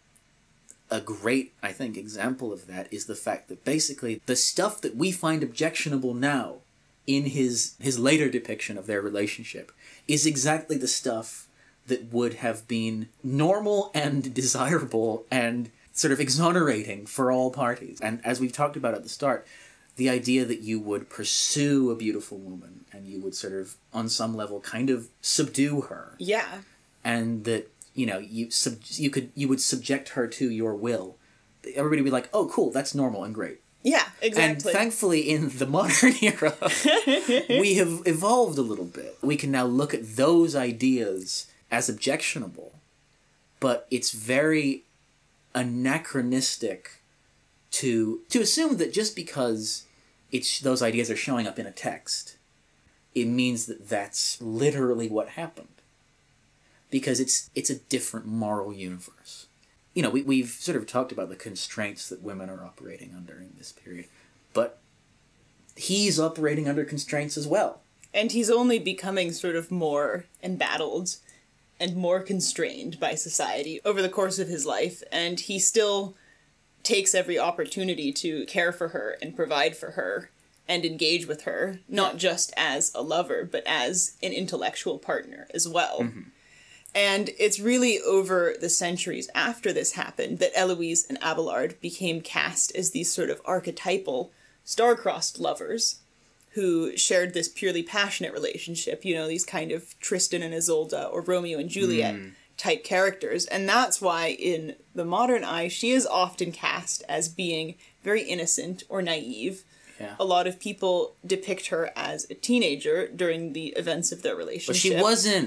S2: a great, I think, example of that is the fact that basically the stuff that we find objectionable now in his later depiction of their relationship is exactly the stuff that would have been normal and desirable and sort of exonerating for all parties. And as we've talked about at the start, the idea that you would pursue a beautiful woman and you would sort of, on some level, kind of subdue her.
S1: Yeah.
S2: And that, you know, you would subject her to your will. Everybody would be like, oh, cool, that's normal and great.
S1: Yeah, exactly.
S2: And thankfully, in the modern era, we have evolved a little bit. We can now look at those ideas as objectionable, but it's very anachronistic to assume that just because those ideas are showing up in a text, it means that that's literally what happened. Because it's a different moral universe. You know, we've sort of talked about the constraints that women are operating under in this period, but he's operating under constraints as well.
S1: And he's only becoming sort of more embattled and more constrained by society over the course of his life, and he still takes every opportunity to care for her and provide for her and engage with her, not just as a lover, but as an intellectual partner as well. Mm-hmm. And it's really over the centuries after this happened that Eloise and Abelard became cast as these sort of archetypal star-crossed lovers who shared this purely passionate relationship, you know, these kind of Tristan and Isolde or Romeo and Juliet type characters. And that's why in the modern eye, she is often cast as being very innocent or naive.
S2: Yeah.
S1: A lot of people depict her as a teenager during the events of their relationship.
S2: But she wasn't.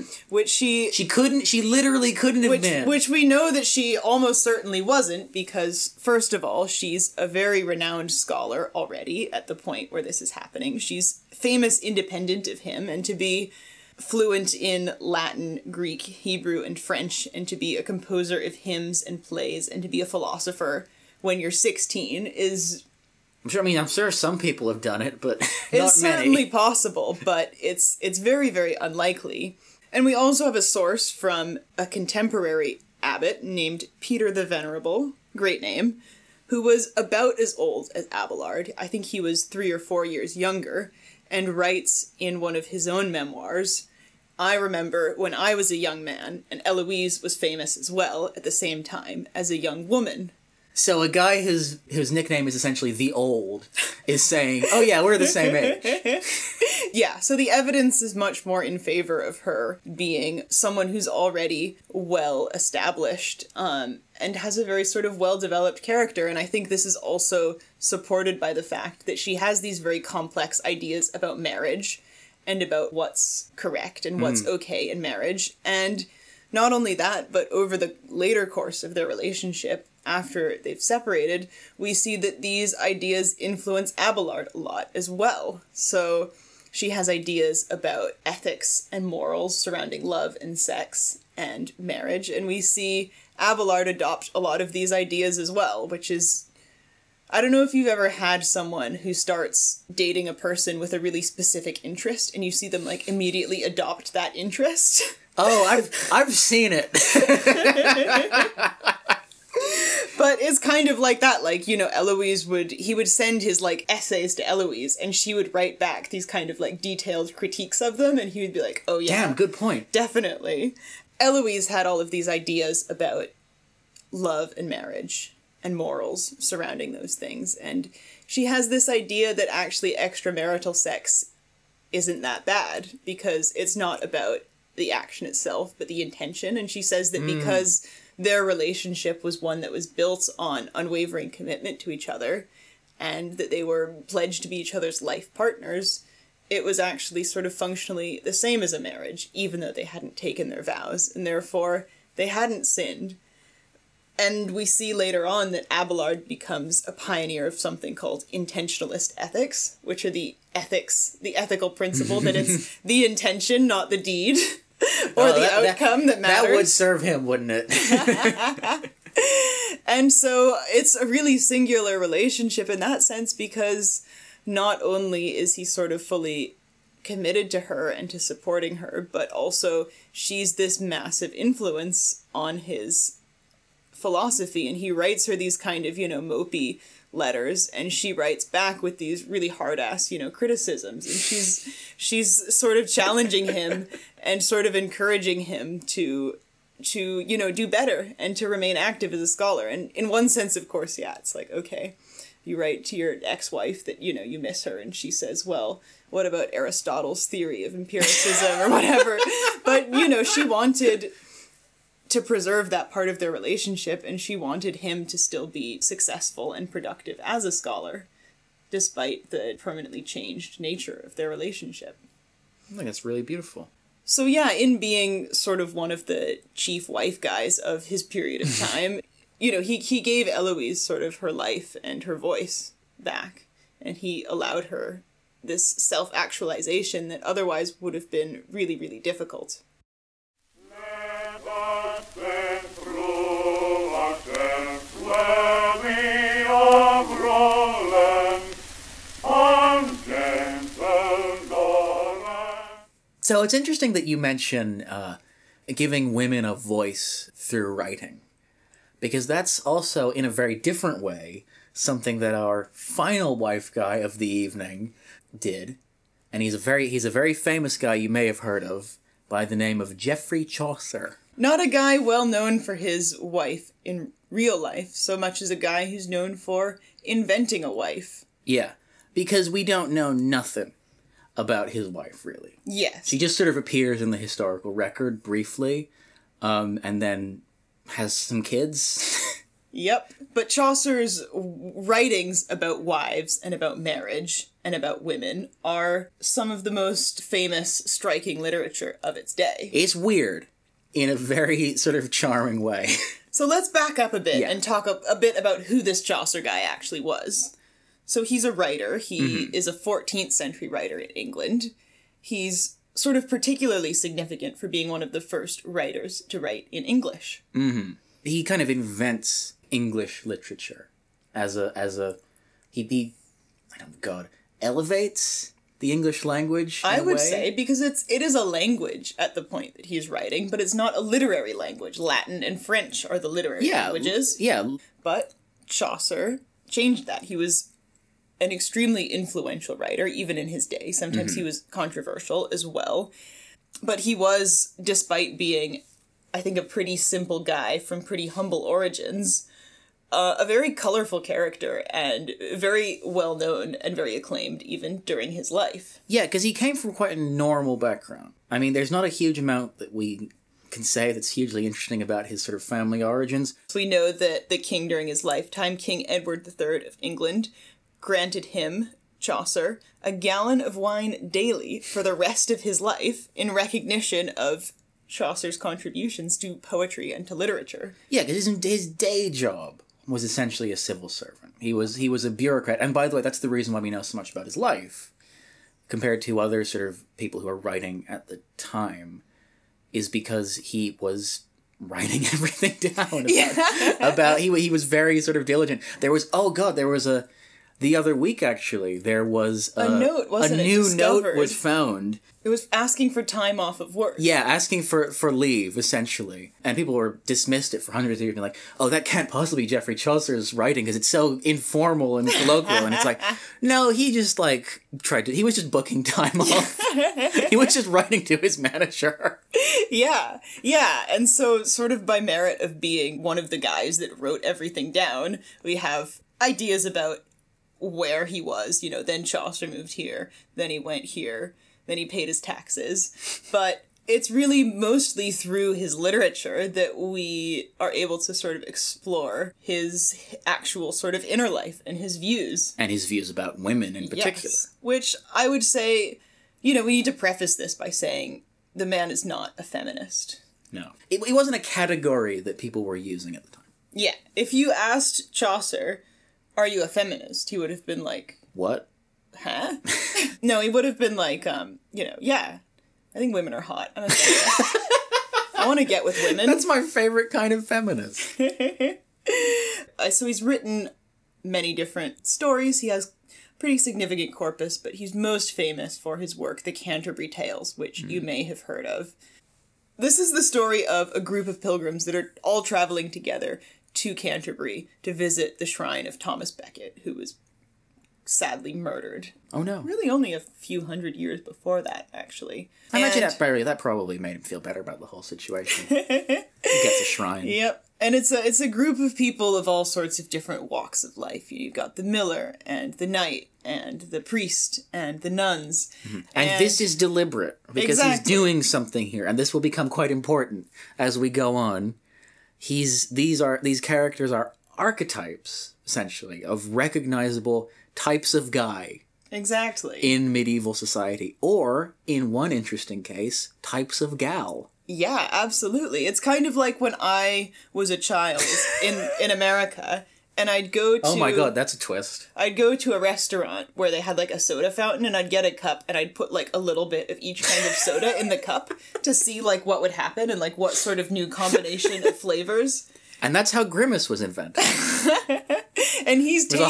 S2: She literally couldn't have been.
S1: Which we know that she almost certainly wasn't, because, first of all, she's a very renowned scholar already at the point where this is happening. She's famous independent of him, and to be fluent in Latin, Greek, Hebrew, and French, and to be a composer of hymns and plays, and to be a philosopher when you're 16 is...
S2: I'm sure some people have done it, but not many.
S1: It's certainly possible, but it's very, very unlikely. And we also have a source from a contemporary abbot named Peter the Venerable, great name, who was about as old as Abelard. I think he was 3 or 4 years younger, and writes in one of his own memoirs, I remember when I was a young man, and Eloise was famous as well at the same time as a young woman.
S2: So a guy whose nickname is essentially The Old is saying, oh yeah, we're the same age.
S1: Yeah, so the evidence is much more in favor of her being someone who's already well established and has a very sort of well-developed character. And I think this is also supported by the fact that she has these very complex ideas about marriage and about what's correct and what's okay in marriage. And not only that, but over the later course of their relationship, after they've separated, we see that these ideas influence Abelard a lot as well. So she has ideas about ethics and morals surrounding love and sex and marriage, and we see Abelard adopt a lot of these ideas as well, which is... I don't know if you've ever had someone who starts dating a person with a really specific interest, and you see them, like, immediately adopt that interest.
S2: Oh, I've seen it.
S1: But it's kind of like that, like, you know, he would send his, like, essays to Eloise, and she would write back these kind of, like, detailed critiques of them, and he would be like, oh yeah.
S2: Damn, good point.
S1: Definitely. Eloise had all of these ideas about love and marriage and morals surrounding those things, and she has this idea that actually extramarital sex isn't that bad, because it's not about the action itself, but the intention, and she says that because their relationship was one that was built on unwavering commitment to each other, and that they were pledged to be each other's life partners, it was actually sort of functionally the same as a marriage, even though they hadn't taken their vows, and therefore they hadn't sinned. And we see later on that Abelard becomes a pioneer of something called intentionalist ethics, which are the ethical principle that it's the intention, not the deed, or the outcome that matters.
S2: That would serve him, wouldn't it?
S1: And so it's a really singular relationship in that sense, because not only is he sort of fully committed to her and to supporting her, but also she's this massive influence on his philosophy, and he writes her these kind of, mopey letters, and she writes back with these really hard-ass, criticisms, and she's sort of challenging him and sort of encouraging him to do better and to remain active as a scholar. And in one sense, of course, yeah, it's like, okay, you write to your ex-wife that, you miss her, and she says, well, what about Aristotle's theory of empiricism or whatever? But, she wanted to preserve that part of their relationship, and she wanted him to still be successful and productive as a scholar, despite the permanently changed nature of their relationship.
S2: I think that's really beautiful.
S1: So yeah, in being sort of one of the chief wife guys of his period of time, he gave Eloise sort of her life and her voice back, and he allowed her this self-actualization that otherwise would have been really, really difficult.
S2: So it's interesting that you mention giving women a voice through writing, because that's also, in a very different way, something that our final wife guy of the evening did, and he's a very famous guy you may have heard of by the name of Geoffrey Chaucer.
S1: Not a guy well known for his wife in real life, so much as a guy who's known for inventing a wife.
S2: Yeah, because we don't know nothing about his wife, really.
S1: Yes.
S2: She just sort of appears in the historical record briefly, and then has some kids.
S1: Yep. But Chaucer's writings about wives and about marriage and about women are some of the most famous, striking literature of its day.
S2: It's weird in a very sort of charming way.
S1: So let's back up a bit and talk a bit about who this Chaucer guy actually was. So he's a writer. He is a 14th century writer in England. He's sort of particularly significant for being one of the first writers to write in English.
S2: Mm-hmm. He kind of invents English literature he elevates the English language in
S1: I would
S2: a way.
S1: say, because it is a language at the point that he's writing, but it's not a literary language. Latin and French are the literary languages.
S2: Yeah.
S1: But Chaucer changed that. He was an extremely influential writer, even in his day. Sometimes he was controversial as well. But he was, despite being, I think, a pretty simple guy from pretty humble origins, a very colorful character and very well-known and very acclaimed even during his life.
S2: Yeah, because he came from quite a normal background. I mean, there's not a huge amount that we can say that's hugely interesting about his sort of family origins.
S1: So we know that the king during his lifetime, King Edward III of England, granted him, Chaucer, a gallon of wine daily for the rest of his life in recognition of Chaucer's contributions to poetry and to literature.
S2: Yeah, because his day job was essentially a civil servant. He was a bureaucrat, and by the way, that's the reason why we know so much about his life, compared to other sort of people who are writing at the time, is because he was writing everything down about he was very sort of diligent. The other week, actually, there was
S1: a note, wasn't it?
S2: A new note was found.
S1: It was asking for time off of work.
S2: Yeah, asking for leave, essentially. And people were dismissed it for hundreds of years, being like, oh, that can't possibly be Geoffrey Chaucer's writing, because it's so informal and colloquial. And it's like, no, he just, he was just booking time off. He was just writing to his manager.
S1: Yeah. And so, sort of by merit of being one of the guys that wrote everything down, we have ideas about where he was, then Chaucer moved here, then he went here, then he paid his taxes. But it's really mostly through his literature that we are able to sort of explore his actual sort of inner life and his views.
S2: And his views about women in particular.
S1: Yes. Which I would say, we need to preface this by saying the man is not a feminist.
S2: No. It wasn't a category that people were using at the time.
S1: Yeah. If you asked Chaucer, are you a feminist? He would have been like,
S2: What?
S1: huh? No, he would have been like, yeah, I think women are hot. I'm a feminist. I want to get with women.
S2: That's my favorite kind of feminist.
S1: So he's written many different stories. He has pretty significant corpus, but he's most famous for his work, The Canterbury Tales, which you may have heard of. This is the story of a group of pilgrims that are all traveling together to Canterbury to visit the shrine of Thomas Becket, who was sadly murdered.
S2: Oh, no.
S1: Really only a few hundred years before that, actually.
S2: I imagine that probably made him feel better about the whole situation. He gets a shrine.
S1: Yep. And it's a group of people of all sorts of different walks of life. You've got the miller, and the knight, and the priest, and the nuns.
S2: Mm-hmm. And this is deliberate, because he's doing something here, and this will become quite important as we go on. These characters are archetypes, essentially, of recognizable types of guy.
S1: Exactly.
S2: In medieval society. Or, in one interesting case, types of gal.
S1: Yeah, absolutely. It's kind of like when I was a child in America, and I'd go to...
S2: Oh my god, that's a twist.
S1: I'd go to a restaurant where they had, like, a soda fountain, and I'd get a cup, and I'd put, like, a little bit of each kind of soda in the cup to see, like, what would happen and, like, what sort of new combination of flavors.
S2: And that's how Grimace was invented.
S1: And he's taking...
S2: It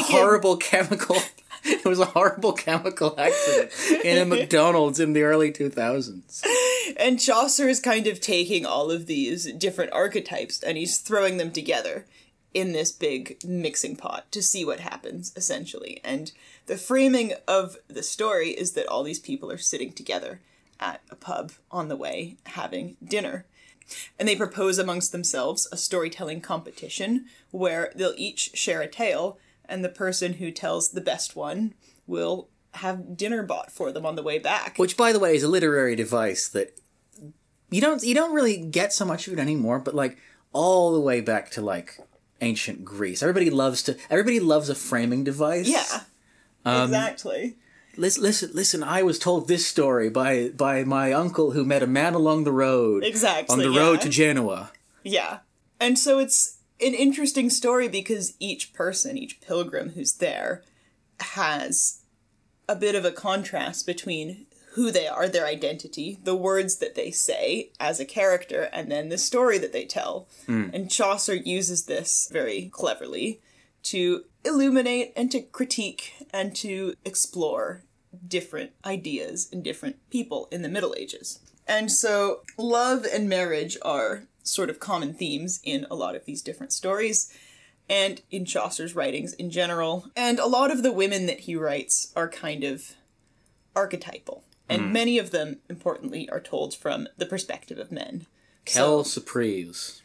S2: was a horrible chemical accident in a McDonald's in the early 2000s.
S1: And Chaucer is kind of taking all of these different archetypes and he's throwing them together in this big mixing pot to see what happens, essentially. And the framing of the story is that all these people are sitting together at a pub on the way having dinner. And they propose amongst themselves a storytelling competition where they'll each share a tale, and the person who tells the best one will have dinner bought for them on the way back.
S2: Which, by the way, is a literary device that you don't really get so much of it anymore, but, like, all the way back to, like, ancient Greece. Everybody loves a framing device.
S1: Yeah, exactly.
S2: Listen, I was told this story by my uncle who met a man along the road.
S1: Exactly,
S2: on the road to Genoa.
S1: Yeah. And so it's an interesting story because each person, each pilgrim who's there, has a bit of a contrast between who they are, their identity, the words that they say as a character, and then the story that they tell. And Chaucer uses this very cleverly to illuminate and to critique and to explore different ideas and different people in the Middle Ages. And so love and marriage are sort of common themes in a lot of these different stories and in Chaucer's writings in general. And a lot of the women that he writes are kind of archetypal. And many of them, importantly, are told from the perspective of men.
S2: Quelle surprise.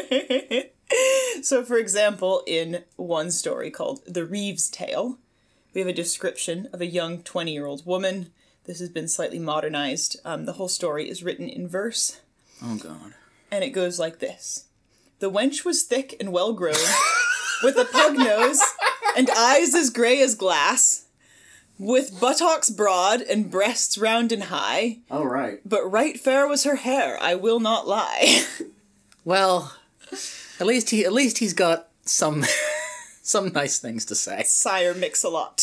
S1: So, for example, in one story called The Reeve's Tale, we have a description of a young 20-year-old woman. This has been slightly modernized. The whole story is written in verse.
S2: Oh, God.
S1: And it goes like this. The wench was thick and well grown, with a pug nose and eyes as grey as glass, with buttocks broad and breasts round and high.
S2: Oh, right.
S1: But right fair was her hair, I will not lie.
S2: Well, at least he's got some nice things to say.
S1: Sire Mix-a-Lot.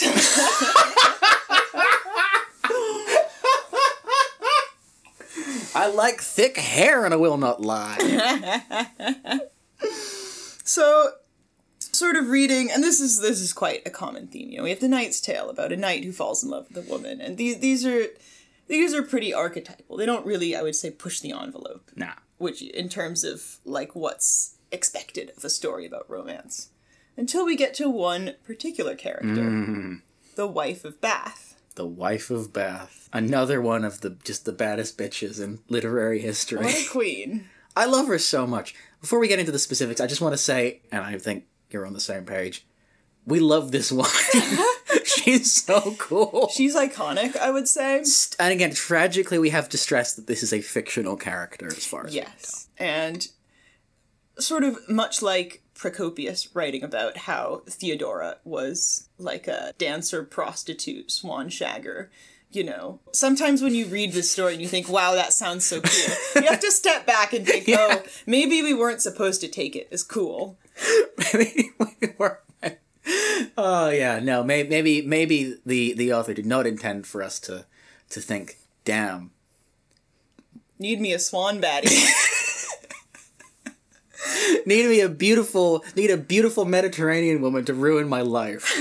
S2: I like thick hair and I will not lie.
S1: So, sort of reading, and this is quite a common theme. You know, we have The Knight's Tale about a knight who falls in love with a woman, and these are pretty archetypal. They don't really, I would say, push the envelope.
S2: Nah.
S1: Which, in terms of, like, what's expected of a story about romance. Until we get to one particular character. The Wife of Bath.
S2: The Wife of Bath. Another one of the baddest bitches in literary history.
S1: What a queen.
S2: I love her so much. Before we get into the specifics, I just want to say, and I think you're on the same page, we love this woman. She's so cool.
S1: She's iconic, I would say.
S2: And again, tragically, we have to stress that this is a fictional character as far as
S1: yes. And sort of much like Procopius writing about how Theodora was like a dancer, prostitute, swan shagger you know, sometimes when you read this story and you think, wow, that sounds so cool, you have to step back and think, oh, maybe we weren't supposed to take it as cool.
S2: Maybe we were. Oh, yeah, no, maybe the author did not intend for us to think, damn.
S1: Need me a swan baddie.
S2: Need a beautiful Mediterranean woman to ruin my life.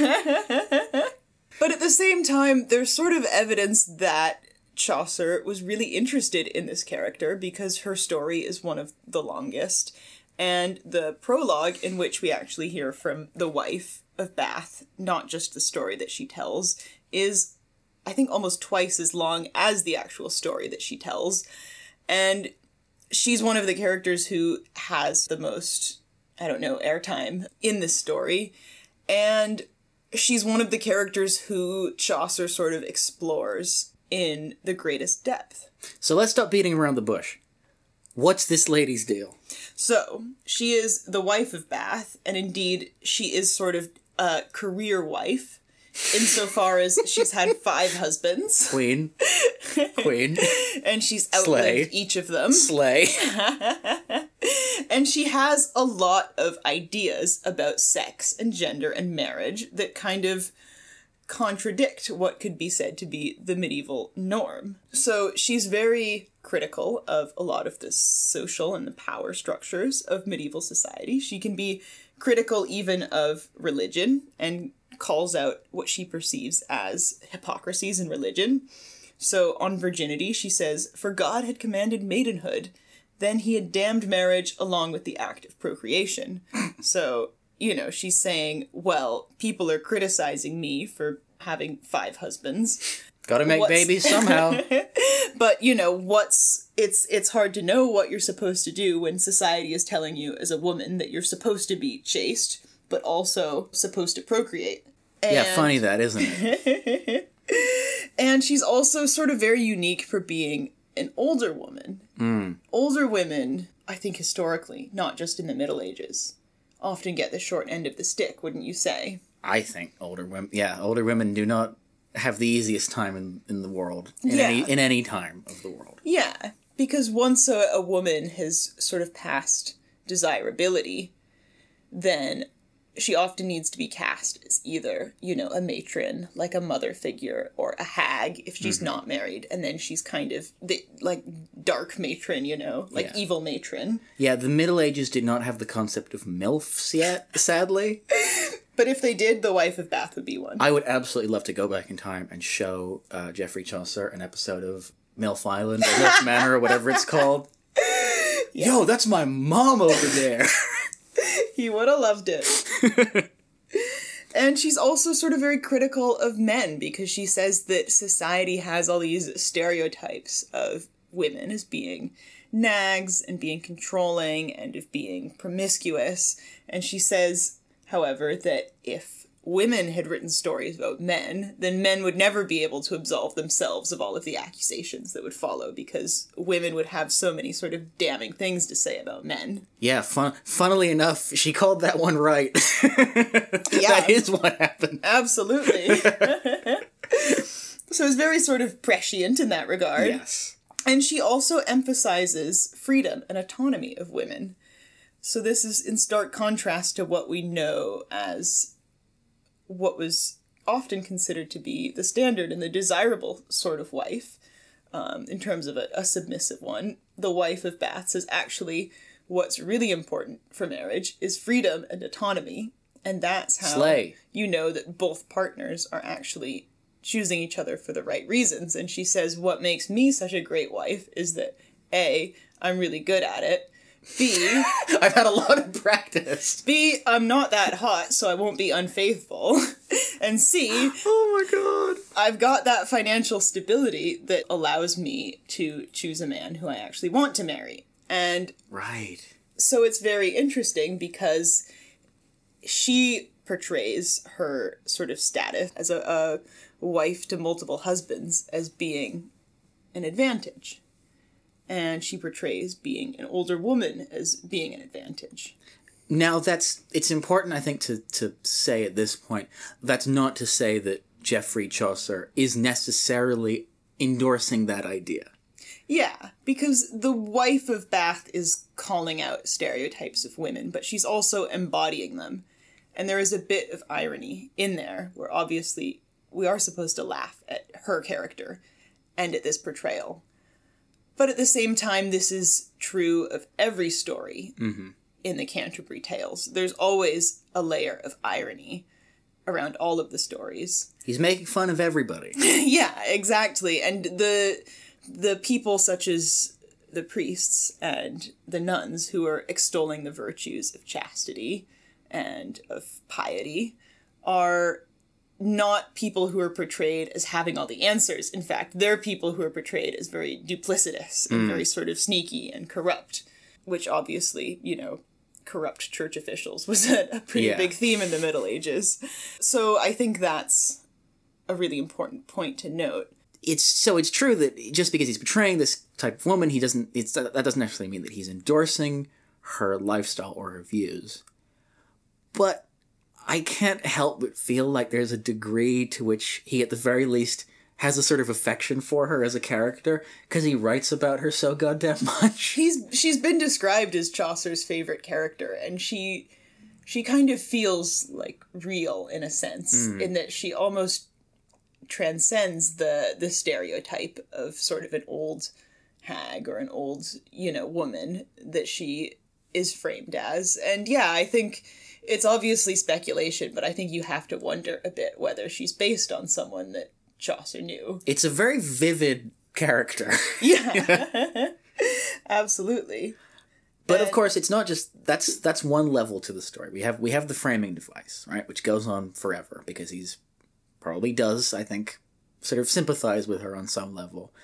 S1: But at the same time, there's sort of evidence that Chaucer was really interested in this character because her story is one of the longest. And the prologue, in which we actually hear from the wife of Bath, not just the story that she tells, is, I think, almost twice as long as the actual story that she tells. And she's one of the characters who has the most, airtime in this story. And she's one of the characters who Chaucer sort of explores in the greatest depth.
S2: So let's stop beating around the bush. What's this lady's deal?
S1: So, she is the wife of Bath, and indeed, she is sort of a career wife, insofar as she's had 5 husbands.
S2: Queen.
S1: And she's outlived each of them.
S2: Slay.
S1: And she has a lot of ideas about sex and gender and marriage that kind of contradict what could be said to be the medieval norm. So she's very critical of a lot of the social and the power structures of medieval society. She can be critical even of religion and calls out what she perceives as hypocrisies in religion. So on virginity, she says, "For God had commanded maidenhood, then he had damned marriage along with the act of procreation." So, you know, she's saying, well, people are criticizing me for having 5 husbands.
S2: Gotta make babies somehow.
S1: But, you know, it's hard to know what you're supposed to do when society is telling you as a woman that you're supposed to be chaste, but also supposed to procreate.
S2: Yeah, funny that, isn't it?
S1: And she's also sort of very unique for being an older woman. Older women, I think historically, not just in the Middle Ages, often get the short end of the stick, wouldn't you say?
S2: I think older women do not have the easiest time in the world, in any time of the world.
S1: Yeah, because once a woman has sort of passed desirability, then she often needs to be cast as either, you know, a matron, like a mother figure, or a hag if she's not married, and then she's kind of the, like, dark matron, you know, like evil matron. Yeah,
S2: the Middle Ages did not have the concept of MILFs yet, sadly.
S1: But if they did, the wife of Bath would be one.
S2: I would absolutely love to go back in time and show Geoffrey Chaucer an episode of MILF Island, or MILF Manor, or whatever it's called. Yeah. Yo, that's my mom over there!
S1: He would have loved it. And she's also sort of very critical of men, because she says that society has all these stereotypes of women as being nags and being controlling and of being promiscuous. And she says, however, that if women had written stories about men, then men would never be able to absolve themselves of all of the accusations that would follow, because women would have so many sort of damning things to say about men.
S2: Yeah, funnily enough, she called that one right.
S1: Yeah.
S2: That is what happened.
S1: Absolutely. So it's very sort of prescient in that regard.
S2: Yes.
S1: And she also emphasizes freedom and autonomy of women. So this is in stark contrast to what we know as what was often considered to be the standard and the desirable sort of wife, in terms of a submissive one. The wife of Bath says actually what's really important for marriage is freedom and autonomy, and that's how you know that both partners are actually choosing each other for the right reasons. And she says, what makes me such a great wife is that A, I'm really good at it, B,
S2: I've had a lot of practice.
S1: B, I'm not that hot, so I won't be unfaithful. And C,
S2: oh my god,
S1: I've got that financial stability that allows me to choose a man who I actually want to marry. And
S2: right.
S1: So it's very interesting because she portrays her sort of status as a wife to multiple husbands as being an advantage. And she portrays being an older woman as being an advantage.
S2: Now, it's important, I think, to say at this point, that's not to say that Geoffrey Chaucer is necessarily endorsing that idea.
S1: Yeah, because the wife of Bath is calling out stereotypes of women, but she's also embodying them. And there is a bit of irony in there, where obviously we are supposed to laugh at her character and at this portrayal. But at the same time, this is true of every story in the Canterbury Tales. There's always a layer of irony around all of the stories.
S2: He's making fun of everybody.
S1: Yeah, exactly. And the people such as the priests and the nuns who are extolling the virtues of chastity and of piety are not people who are portrayed as having all the answers. In fact, they're people who are portrayed as very duplicitous and very sort of sneaky and corrupt, which obviously, you know, corrupt church officials was a pretty big theme in the Middle Ages. So I think that's a really important point to note.
S2: It's true that just because he's portraying this type of woman, that doesn't necessarily mean that he's endorsing her lifestyle or her views. But I can't help but feel like there's a degree to which he, at the very least, has a sort of affection for her as a character, because he writes about her so goddamn much.
S1: She's been described as Chaucer's favorite character, and she kind of feels like real in a sense, in that she almost transcends the stereotype of sort of an old hag or an old, you know, woman that she is framed as. And yeah, I think it's obviously speculation, but I think you have to wonder a bit whether she's based on someone that Chaucer knew.
S2: It's a very vivid character.
S1: Yeah, absolutely.
S2: But of course, it's not just that's one level to the story. We have the framing device, right, which goes on forever because he's probably does, I think, sort of sympathize with her on some level.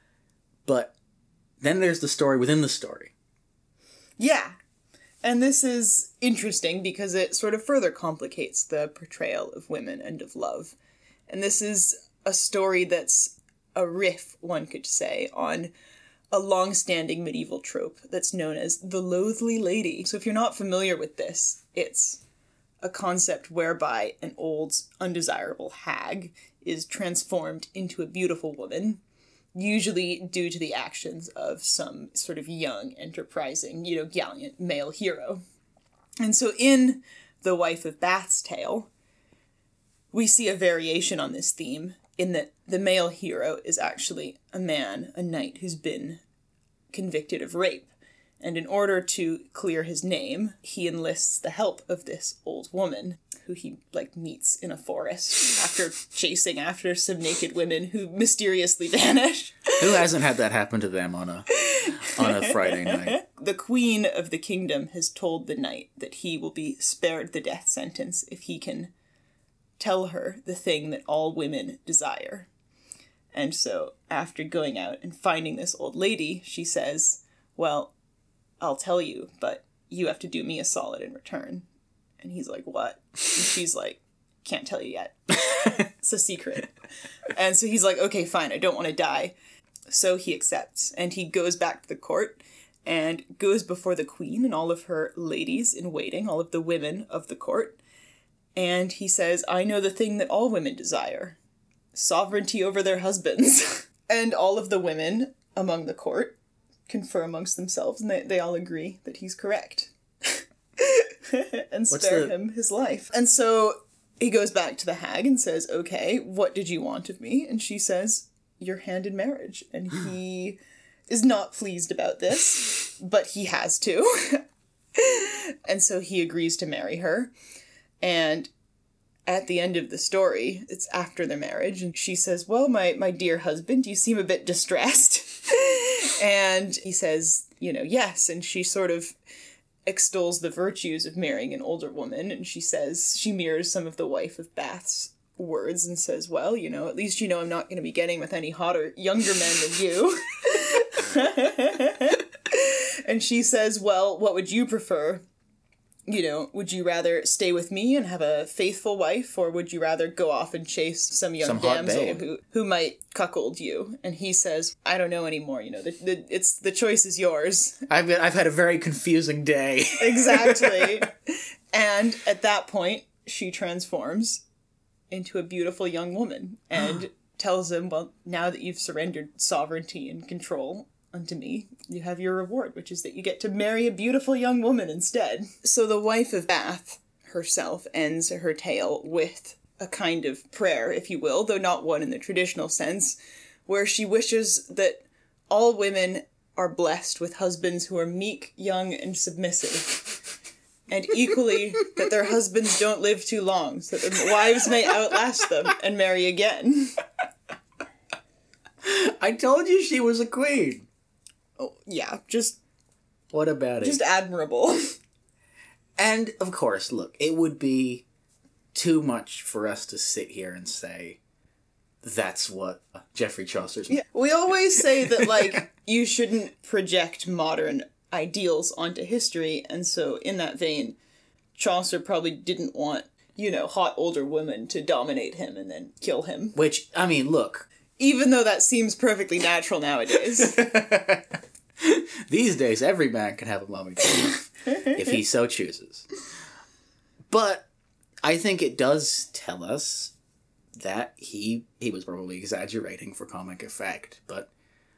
S2: But then there's the story within the story.
S1: Yeah. And this is interesting because it sort of further complicates the portrayal of women and of love. And this is a story that's a riff, one could say, on a long-standing medieval trope that's known as the loathly lady. So if you're not familiar with this, it's a concept whereby an old, undesirable hag is transformed into a beautiful woman, usually due to the actions of some sort of young, enterprising, you know, gallant male hero. And so in The Wife of Bath's tale, we see a variation on this theme in that the male hero is actually a man, a knight who's been convicted of rape. And in order to clear his name, he enlists the help of this old woman who he, meets in a forest after chasing after some naked women who mysteriously vanish.
S2: Who hasn't had that happen to them on a Friday night?
S1: The queen of the kingdom has told the knight that he will be spared the death sentence if he can tell her the thing that all women desire. And so, after going out and finding this old lady, she says, well, I'll tell you, but you have to do me a solid in return. And he's like, what? And she's like, can't tell you yet. It's a secret. And so he's like, okay, fine, I don't want to die. So he accepts, and he goes back to the court and goes before the queen and all of her ladies in waiting, all of the women of the court. And he says, I know the thing that all women desire, sovereignty over their husbands. And all of the women among the court confer amongst themselves, and they all agree that he's correct. And spare him his life. And so he goes back to the hag and says, okay, what did you want of me? And she says, your hand in marriage. And he is not pleased about this, but he has to. And so he agrees to marry her. And at the end of the story, it's after their marriage, and she says, well, my dear husband, you seem a bit distressed. And he says, yes. And she sort of extols the virtues of marrying an older woman, and she says, she mirrors some of the Wife of Bath's words and says, well, at least I'm not going to be getting with any hotter, younger men than you. And she says, well, what would you prefer? Would you rather stay with me and have a faithful wife, or would you rather go off and chase some young damsel who might cuckold you? And he says, I don't know anymore. The choice is yours.
S2: I've had a very confusing day.
S1: Exactly. And at that point, she transforms into a beautiful young woman. And tells him, well, now that you've surrendered sovereignty and control unto me, you have your reward, which is that you get to marry a beautiful young woman instead. So the wife of Bath herself ends her tale with a kind of prayer, if you will, though not one in the traditional sense, where she wishes that all women are blessed with husbands who are meek, young, and submissive, and equally that their husbands don't live too long, so that their wives may outlast them and marry again.
S2: I told you she was a queen.
S1: Oh, yeah, just...
S2: What about it?
S1: Just admirable.
S2: And, of course, look, it would be too much for us to sit here and say that's what Geoffrey Chaucer's...
S1: Yeah, we always say that, like, you shouldn't project modern ideals onto history, and so in that vein, Chaucer probably didn't want, hot older women to dominate him and then kill him.
S2: Which, I mean, look...
S1: Even though that seems perfectly natural nowadays.
S2: These days, every man can have a mummy if he so chooses. But I think it does tell us that he was probably exaggerating for comic effect. But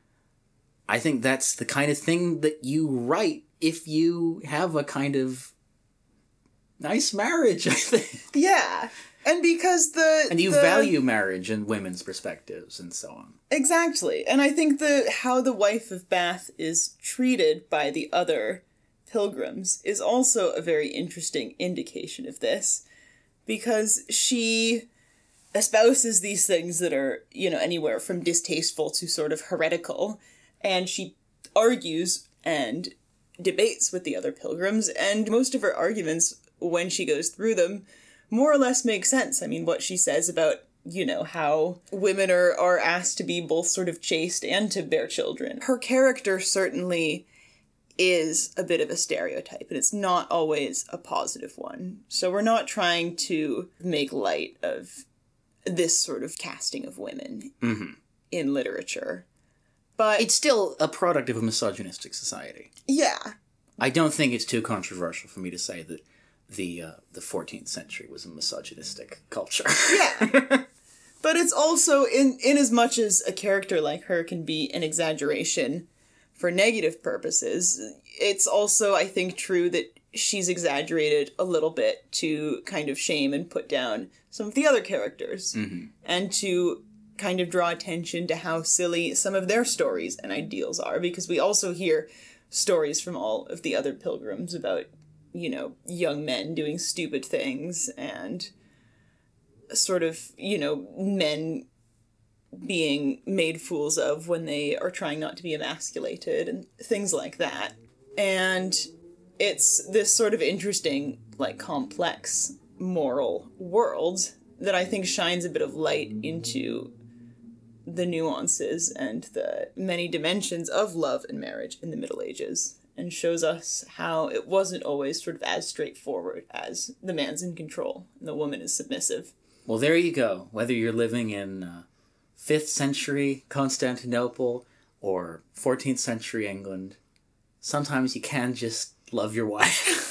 S2: I think that's the kind of thing that you write if you have a kind of nice marriage, I think.
S1: Yeah. And because
S2: And you value marriage and women's perspectives and so on.
S1: Exactly. And I think how the wife of Bath is treated by the other pilgrims is also a very interesting indication of this. Because she espouses these things that are, anywhere from distasteful to sort of heretical. And she argues and debates with the other pilgrims. And most of her arguments, when she goes through them, more or less makes sense. I mean, what she says about, how women are asked to be both sort of chaste and to bear children. Her character certainly is a bit of a stereotype, and it's not always a positive one. So we're not trying to make light of this sort of casting of women in literature. But
S2: it's still a product of a misogynistic society.
S1: Yeah.
S2: I don't think it's too controversial for me to say that the 14th century was a misogynistic culture.
S1: Yeah. But it's also, in as much as a character like her can be an exaggeration for negative purposes, it's also, I think, true that she's exaggerated a little bit to kind of shame and put down some of the other characters. And to kind of draw attention to how silly some of their stories and ideals are, because we also hear stories from all of the other pilgrims about, young men doing stupid things and sort of, men being made fools of when they are trying not to be emasculated and things like that. And it's this sort of interesting, like, complex moral world that I think shines a bit of light into the nuances and the many dimensions of love and marriage in the Middle Ages, and shows us how it wasn't always sort of as straightforward as the man's in control and the woman is submissive.
S2: Well, there you go. Whether you're living in 5th century Constantinople or 14th century England, sometimes you can just love your wife.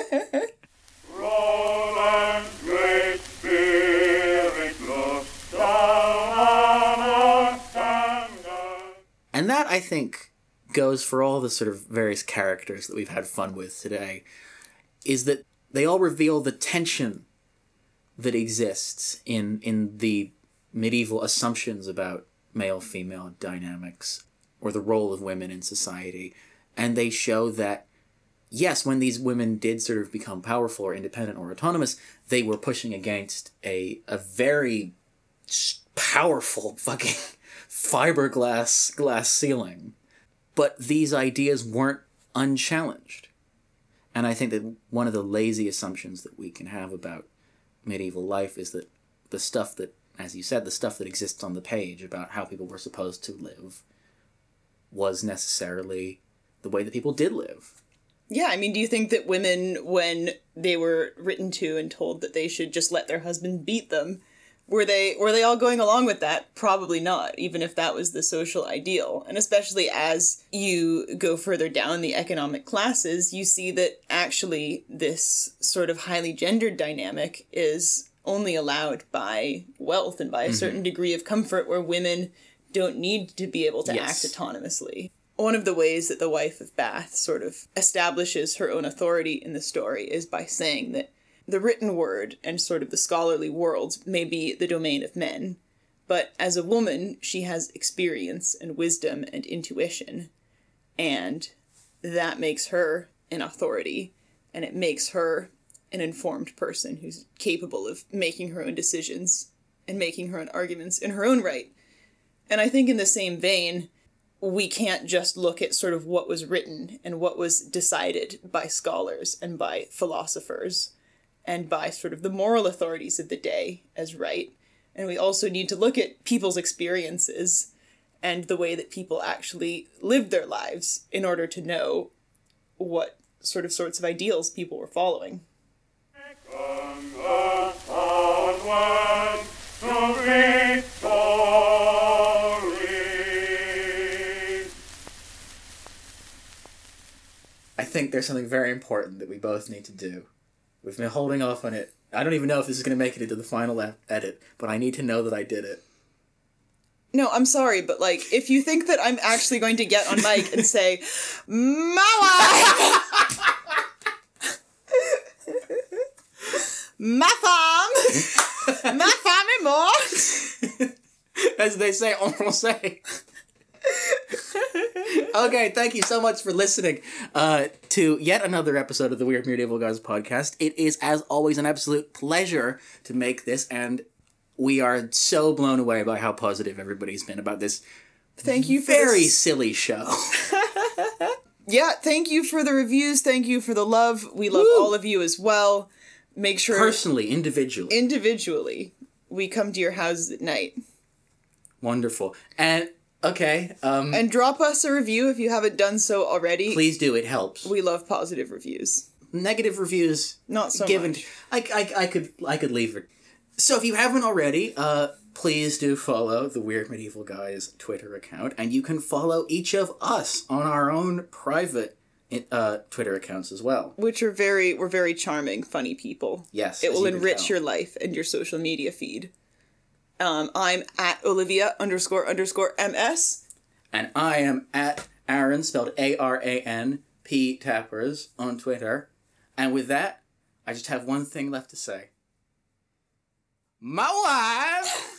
S4: Great Spirit, look down on us.
S2: And that, I think, goes for all the sort of various characters that we've had fun with today, is that they all reveal the tension that exists in the medieval assumptions about male-female dynamics or the role of women in society. And they show that, yes, when these women did sort of become powerful or independent or autonomous, they were pushing against a very powerful fucking fiberglass glass ceiling. But these ideas weren't unchallenged. And I think that one of the lazy assumptions that we can have about medieval life is that the stuff that, as you said, the stuff that exists on the page about how people were supposed to live was necessarily the way that people did live.
S1: Yeah, I mean, do you think that women, when they were written to and told that they should just let their husband beat them, were they all going along with that? Probably not, even if that was the social ideal. And especially as you go further down the economic classes, you see that actually this sort of highly gendered dynamic is only allowed by wealth and by a certain degree of comfort where women don't need to be able to act autonomously. One of the ways that the wife of Bath sort of establishes her own authority in the story is by saying that the written word and sort of the scholarly world may be the domain of men, but as a woman, she has experience and wisdom and intuition, and that makes her an authority, and it makes her an informed person who's capable of making her own decisions and making her own arguments in her own right. And I think in the same vein, we can't just look at sort of what was written and what was decided by scholars and by philosophers and by sort of the moral authorities of the day as right. And we also need to look at people's experiences and the way that people actually lived their lives in order to know what sorts of ideals people were following.
S2: I think there's something very important that we both need to do. We've been holding off on it. I don't even know if this is going to make it into the final edit, but I need to know that I did it.
S1: No, I'm sorry, but, if you think that I'm actually going to get on mic and say, Mama! Ma femme! Ma femme est morte!
S2: As they say en français. Okay, thank you so much for listening to yet another episode of the Weird Medieval Guys podcast. It is, as always, an absolute pleasure to make this, and we are so blown away by how positive everybody's been about this
S1: Thank you for
S2: very silly show.
S1: Yeah, thank you for the reviews. Thank you for the love. We love all of you as well. Make sure...
S2: Personally, individually.
S1: We come to your houses at night.
S2: Wonderful. And... Okay.
S1: And drop us a review if you haven't done so already.
S2: Please do. It helps.
S1: We love positive reviews.
S2: Negative reviews,
S1: not so much.
S2: I could leave it. So if you haven't already, please do follow the Weird Medieval Guys Twitter account, and you can follow each of us on our own private Twitter accounts as well.
S1: We're very charming, funny people.
S2: Yes,
S1: it will enrich your life and your social media feed. I'm at Olivia__MS.
S2: And I am at Aaron, spelled ARANP Tappers, on Twitter. And with that, I just have one thing left to say. My wife!